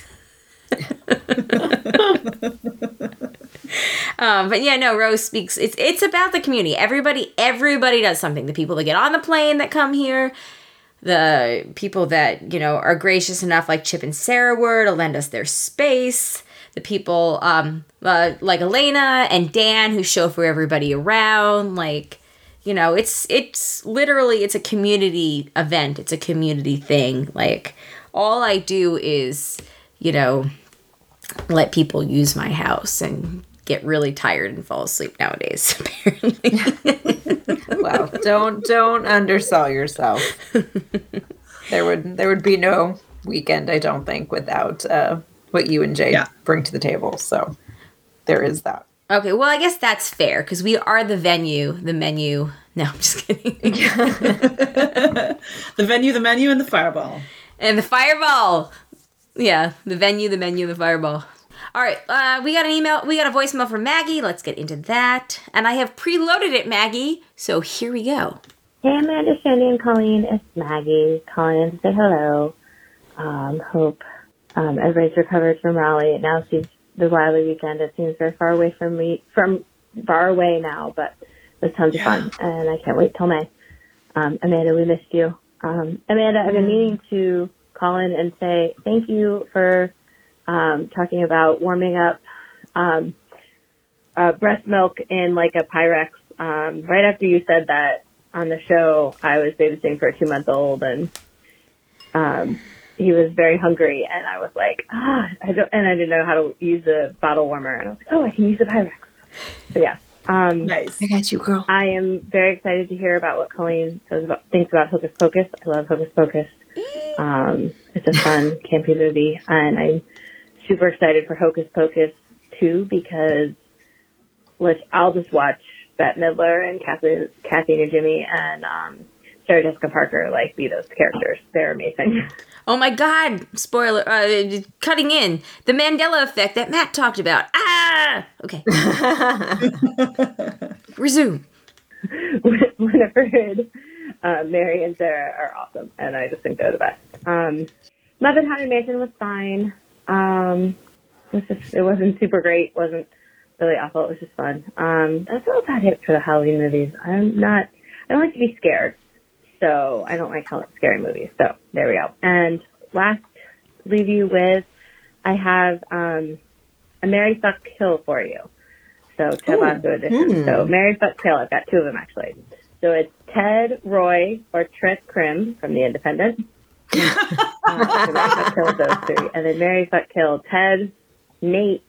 um, but yeah, no, Rose speaks. It's it's about the community. Everybody, everybody does something. The people that get on the plane that come here, the people that, you know, are gracious enough, like Chip and Sarah were, to lend us their space. The people um, uh, like Elena and Dan who chauffeur everybody around. Like, you know, it's it's literally, it's a community event. It's a community thing. Like, all I do is, you know, let people use my house and get really tired and fall asleep nowadays, apparently. Well, don't don't undersell yourself. There would there would be no weekend, I don't think, without... Uh, what you and Jade yeah. bring to the table. So there is that. Okay, well, I guess that's fair because we are the venue, the menu. No, I'm just kidding. The venue, the menu, and the fireball. And the fireball. Yeah, the venue, the menu, the fireball. All right, uh, we got an email. We got a voicemail from Maggie. Let's get into that. And I have preloaded it, Maggie. So here we go. Hey, Amanda, Shandy, and Colleen. It's Maggie calling in to say hello. Um, hope... Um, everybody's recovered from Raleigh. It now seems the Raleigh weekend. It seems very far away from me, from far away now, but it was tons yeah. of fun, and I can't wait till May. Um, Amanda, we missed you. Um, Amanda, I've been meaning to call in and say thank you for um, talking about warming up um, uh, breast milk in like a Pyrex. Um, right after you said that on the show, I was babysitting for a two-month-old, and um, he was very hungry, and I was like, ah, I don't, and I didn't know how to use a bottle warmer, and I was like, oh, I can use a Pyrex. So yeah, um, nice. I got you, girl. I am very excited to hear about what Colleen says about, thinks about Hocus Pocus. I love Hocus Pocus. Um, it's a fun, campy movie, and I'm super excited for Hocus Pocus two because let's, I'll just watch Bette Midler and Kathy, Kathy and Jimmy and um, Sarah Jessica Parker like be those characters. They're amazing. Oh my God! Spoiler, uh, cutting in. The Mandela effect that Matt talked about. Ah! Okay. Resume. Winifred, uh, Mary, and Sarah are awesome, and I just think they're the best. Um, Muppet Haunted Mansion was fine. Um, it, was just, it wasn't super great. wasn't really awful. It was just fun. Um, that's all about it for the Halloween movies. I'm not, I don't like to be scared, so I don't like scary movies. So there we go. And last, leave you with, I have um, a Mary Fuck Kill for you. So Ted Lasso edition. Mm. So Mary Fuck Kill. I've got two of them actually. So it's Ted, Roy, or Trent Krim from The Independent. uh, so Mary Fuck Kill those three, and then Mary Fuck Kill Ted, Nate,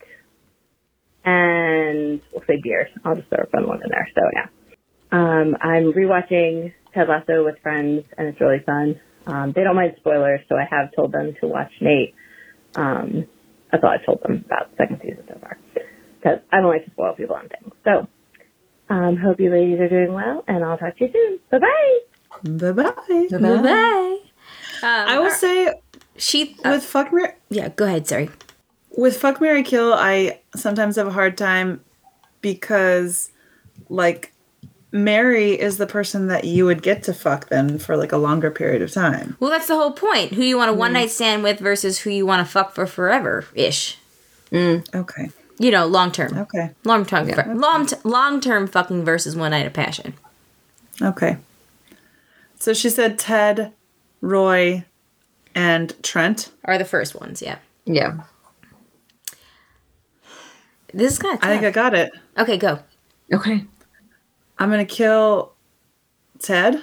and we'll say Beard. I'll just throw a fun one in there. So yeah, um, I'm rewatching Ted Lasso with friends, and it's really fun. Um, they don't mind spoilers, so I have told them to watch Nate. Um, that's all I've told them about the second season so far, because I don't like to spoil people on things. So, um, hope you ladies are doing well, and I'll talk to you soon. Bye bye. Bye bye. Bye bye. Um, I will uh, say she uh, with fuck Mary, yeah. Go ahead. Sorry. with fuck Mary Kill, I sometimes have a hard time because like Mary is the person that you would get to fuck then for like a longer period of time. Well, that's the whole point. Who you want a one night stand with versus who you want to fuck for forever ish. Mm. Okay. You know, long term. Okay. Long term. Yeah. Long t- long term fucking versus one night of passion. Okay. So she said Ted, Roy, and Trent. Are the first ones, yeah. Yeah. This is kind of tough. I think I got it. Okay, go. Okay. I'm gonna kill Ted.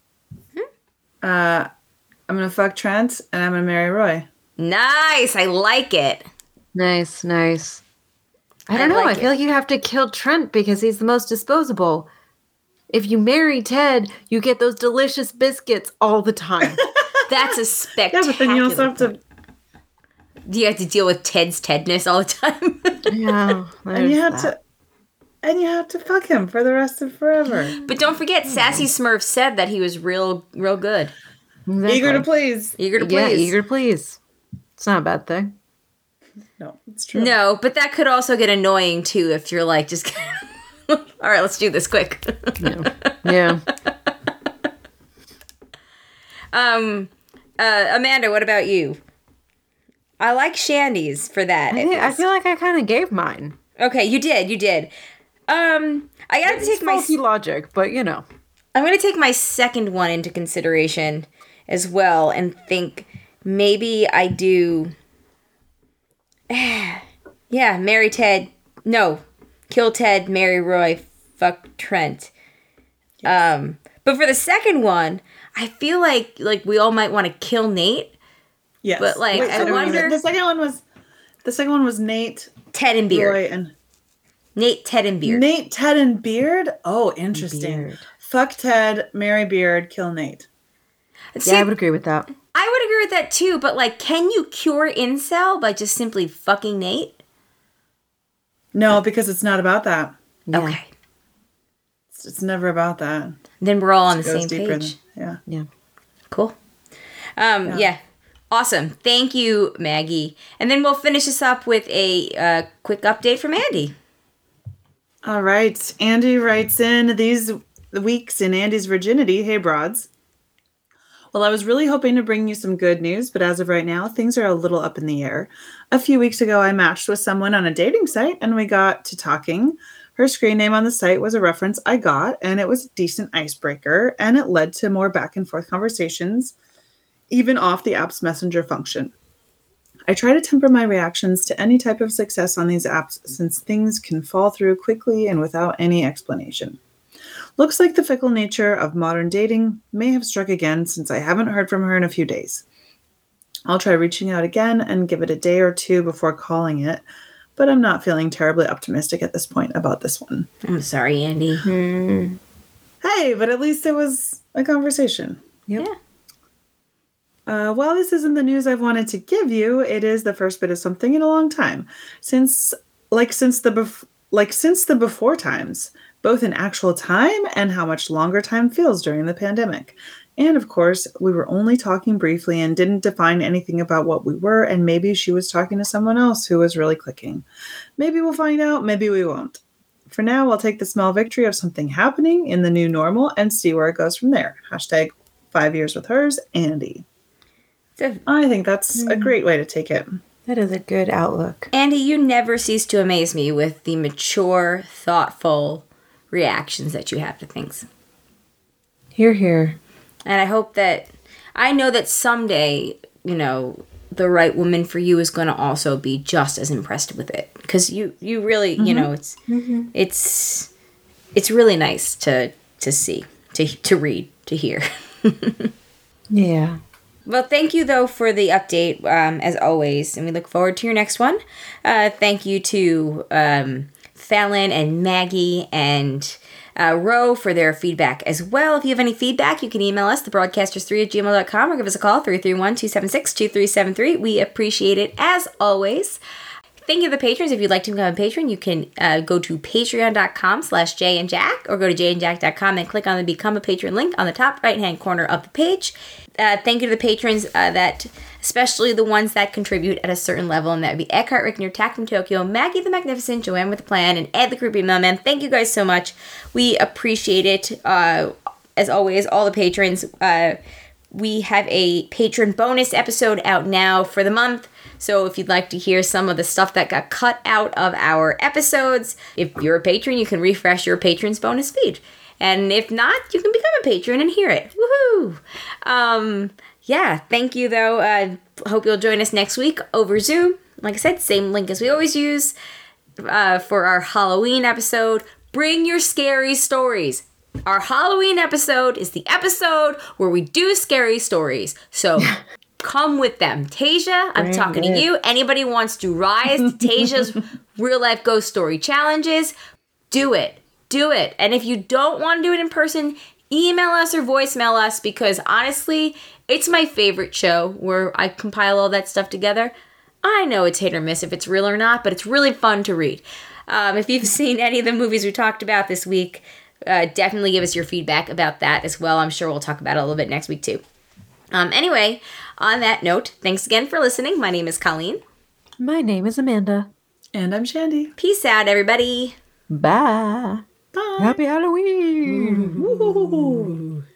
Uh, I'm gonna fuck Trent, and I'm gonna marry Roy. Nice. I like it. Nice, nice. I don't I know. like I feel it. like you have to kill Trent because he's the most disposable. If you marry Ted, you get those delicious biscuits all the time. That's a Yeah, spectacular. but then you also have to, You have to deal with Ted's Tedness all the time. Yeah, and you have to, and you have to fuck him for the rest of forever. But don't forget, Sassy Smurf said that he was real, real good. Eager to please. Eager to Yeah, please. eager to please. It's not a bad thing. No, it's true. No, but that could also get annoying too if you're like, just. All right, let's do this quick. Yeah. Yeah. um, uh, Amanda, what about you? I like Shandy's for that. I, think, I feel like I kind of gave mine. Okay, you did, you did. Um, I gotta It's take my. faulty logic, but you know. I'm gonna take my second one into consideration as well, and think maybe I do. Yeah, marry Ted. No, kill Ted, marry Roy, fuck Trent. Um, but for the second one, I feel like like we all might want to kill Nate. Yes, But, like, I so wonder- The second one was, the second one was Nate, Ted and Beard. Roy, and Nate, Ted, and Beard. Nate, Ted, and Beard. Oh, interesting. Beard. Fuck Ted, marry Beard, kill Nate. See, Yeah, I would agree with that. I would agree with that too, but like, can you cure incel by just simply fucking Nate? No, because it's not about that. Yeah. Okay. It's, it's never about that. Then we're all on the It goes same deeper page. than- yeah. Yeah. Cool. Um, yeah. Yeah. Awesome. Thank you, Maggie. And then we'll finish this up with a uh, quick update from Andy. All right. Andy writes in these weeks in Andy's virginity. Hey, broads. Well, I was really hoping to bring you some good news, but as of right now, things are a little up in the air. A few weeks ago, I matched with someone on a dating site and we got to talking. Her screen name on the site was a reference I got, and it was a decent icebreaker, and it led to more back and forth conversations, even off the app's messenger function. I try to temper my reactions to any type of success on these apps since things can fall through quickly and without any explanation. Looks like the fickle nature of modern dating may have struck again since I haven't heard from her in a few days. I'll try reaching out again and give it a day or two before calling it, but I'm not feeling terribly optimistic at this point about this one. I'm sorry, Andy. Hmm. Hey, but at least it was a conversation. Yep. Yeah. Uh, while this isn't the news I've wanted to give you, it is the first bit of something in a long time. Since, like, since the bef- like since the before times, both in actual time and how much longer time feels during the pandemic. And of course, we were only talking briefly and didn't define anything about what we were, and maybe she was talking to someone else who was really clicking. Maybe we'll find out, maybe we won't. For now, I'll take the small victory of something happening in the new normal and see where it goes from there. Hashtag five years with hers, Andy. So, I think that's a great way to take it. That is a good outlook. Andy, you never cease to amaze me with the mature, thoughtful reactions that you have to things. Here, here. And I hope that, I know that someday, you know, the right woman for you is going to also be just as impressed with it. Because you, you really, mm-hmm. you know, it's, mm-hmm. it's, it's really nice to, to see, to, to read, to hear. Yeah. Well, thank you, though, for the update, um, as always, and we look forward to your next one. Uh, thank you to um, Fallon and Maggie and uh, Ro for their feedback as well. If you have any feedback, you can email us, the broadcasters three at gmail dot com, or give us a call, three three one, two seven six, two three seven three. We appreciate it, as always. Thank you to the patrons. If you'd like to become a patron, you can uh, go to patreon.com slash Jay and Jack, or go to jay and jack dot com and click on the Become a Patron link on the top right-hand corner of the page. Uh, thank you to the patrons, uh, that, especially the ones that contribute at a certain level, and that would be Eckhart, Rickner, Tack from Tokyo, Maggie the Magnificent, Joanne with the Plan, and Ed the Creepy Mailman. Thank you guys so much. We appreciate it. Uh, as always, all the patrons. Uh, we have a patron bonus episode out now for the month. So if you'd like to hear some of the stuff that got cut out of our episodes, if you're a patron, you can refresh your patron's bonus feed. And if not, you can become a patron and hear it. Woohoo! Um, yeah, thank you, though. I uh, hope you'll join us next week over Zoom. Like I said, same link as we always use uh, for our Halloween episode. Bring your scary stories. Our Halloween episode is the episode where we do scary stories. So come with them. Tasia, I'm Bring talking it. to you. Anybody wants to rise to Tasia's real-life ghost story challenges, do it. Do it. And if you don't want to do it in person, email us or voicemail us, because honestly, it's my favorite show where I compile all that stuff together. I know it's hit or miss if it's real or not, but it's really fun to read. Um, if you've seen any of the movies we talked about this week, uh, definitely give us your feedback about that as well. I'm sure we'll talk about it a little bit next week too. Um, anyway, on that note, thanks again for listening. My name is Colleen. My name is Amanda. And I'm Shandy. Peace out, everybody. Bye. Bye. Happy Halloween. Ooh.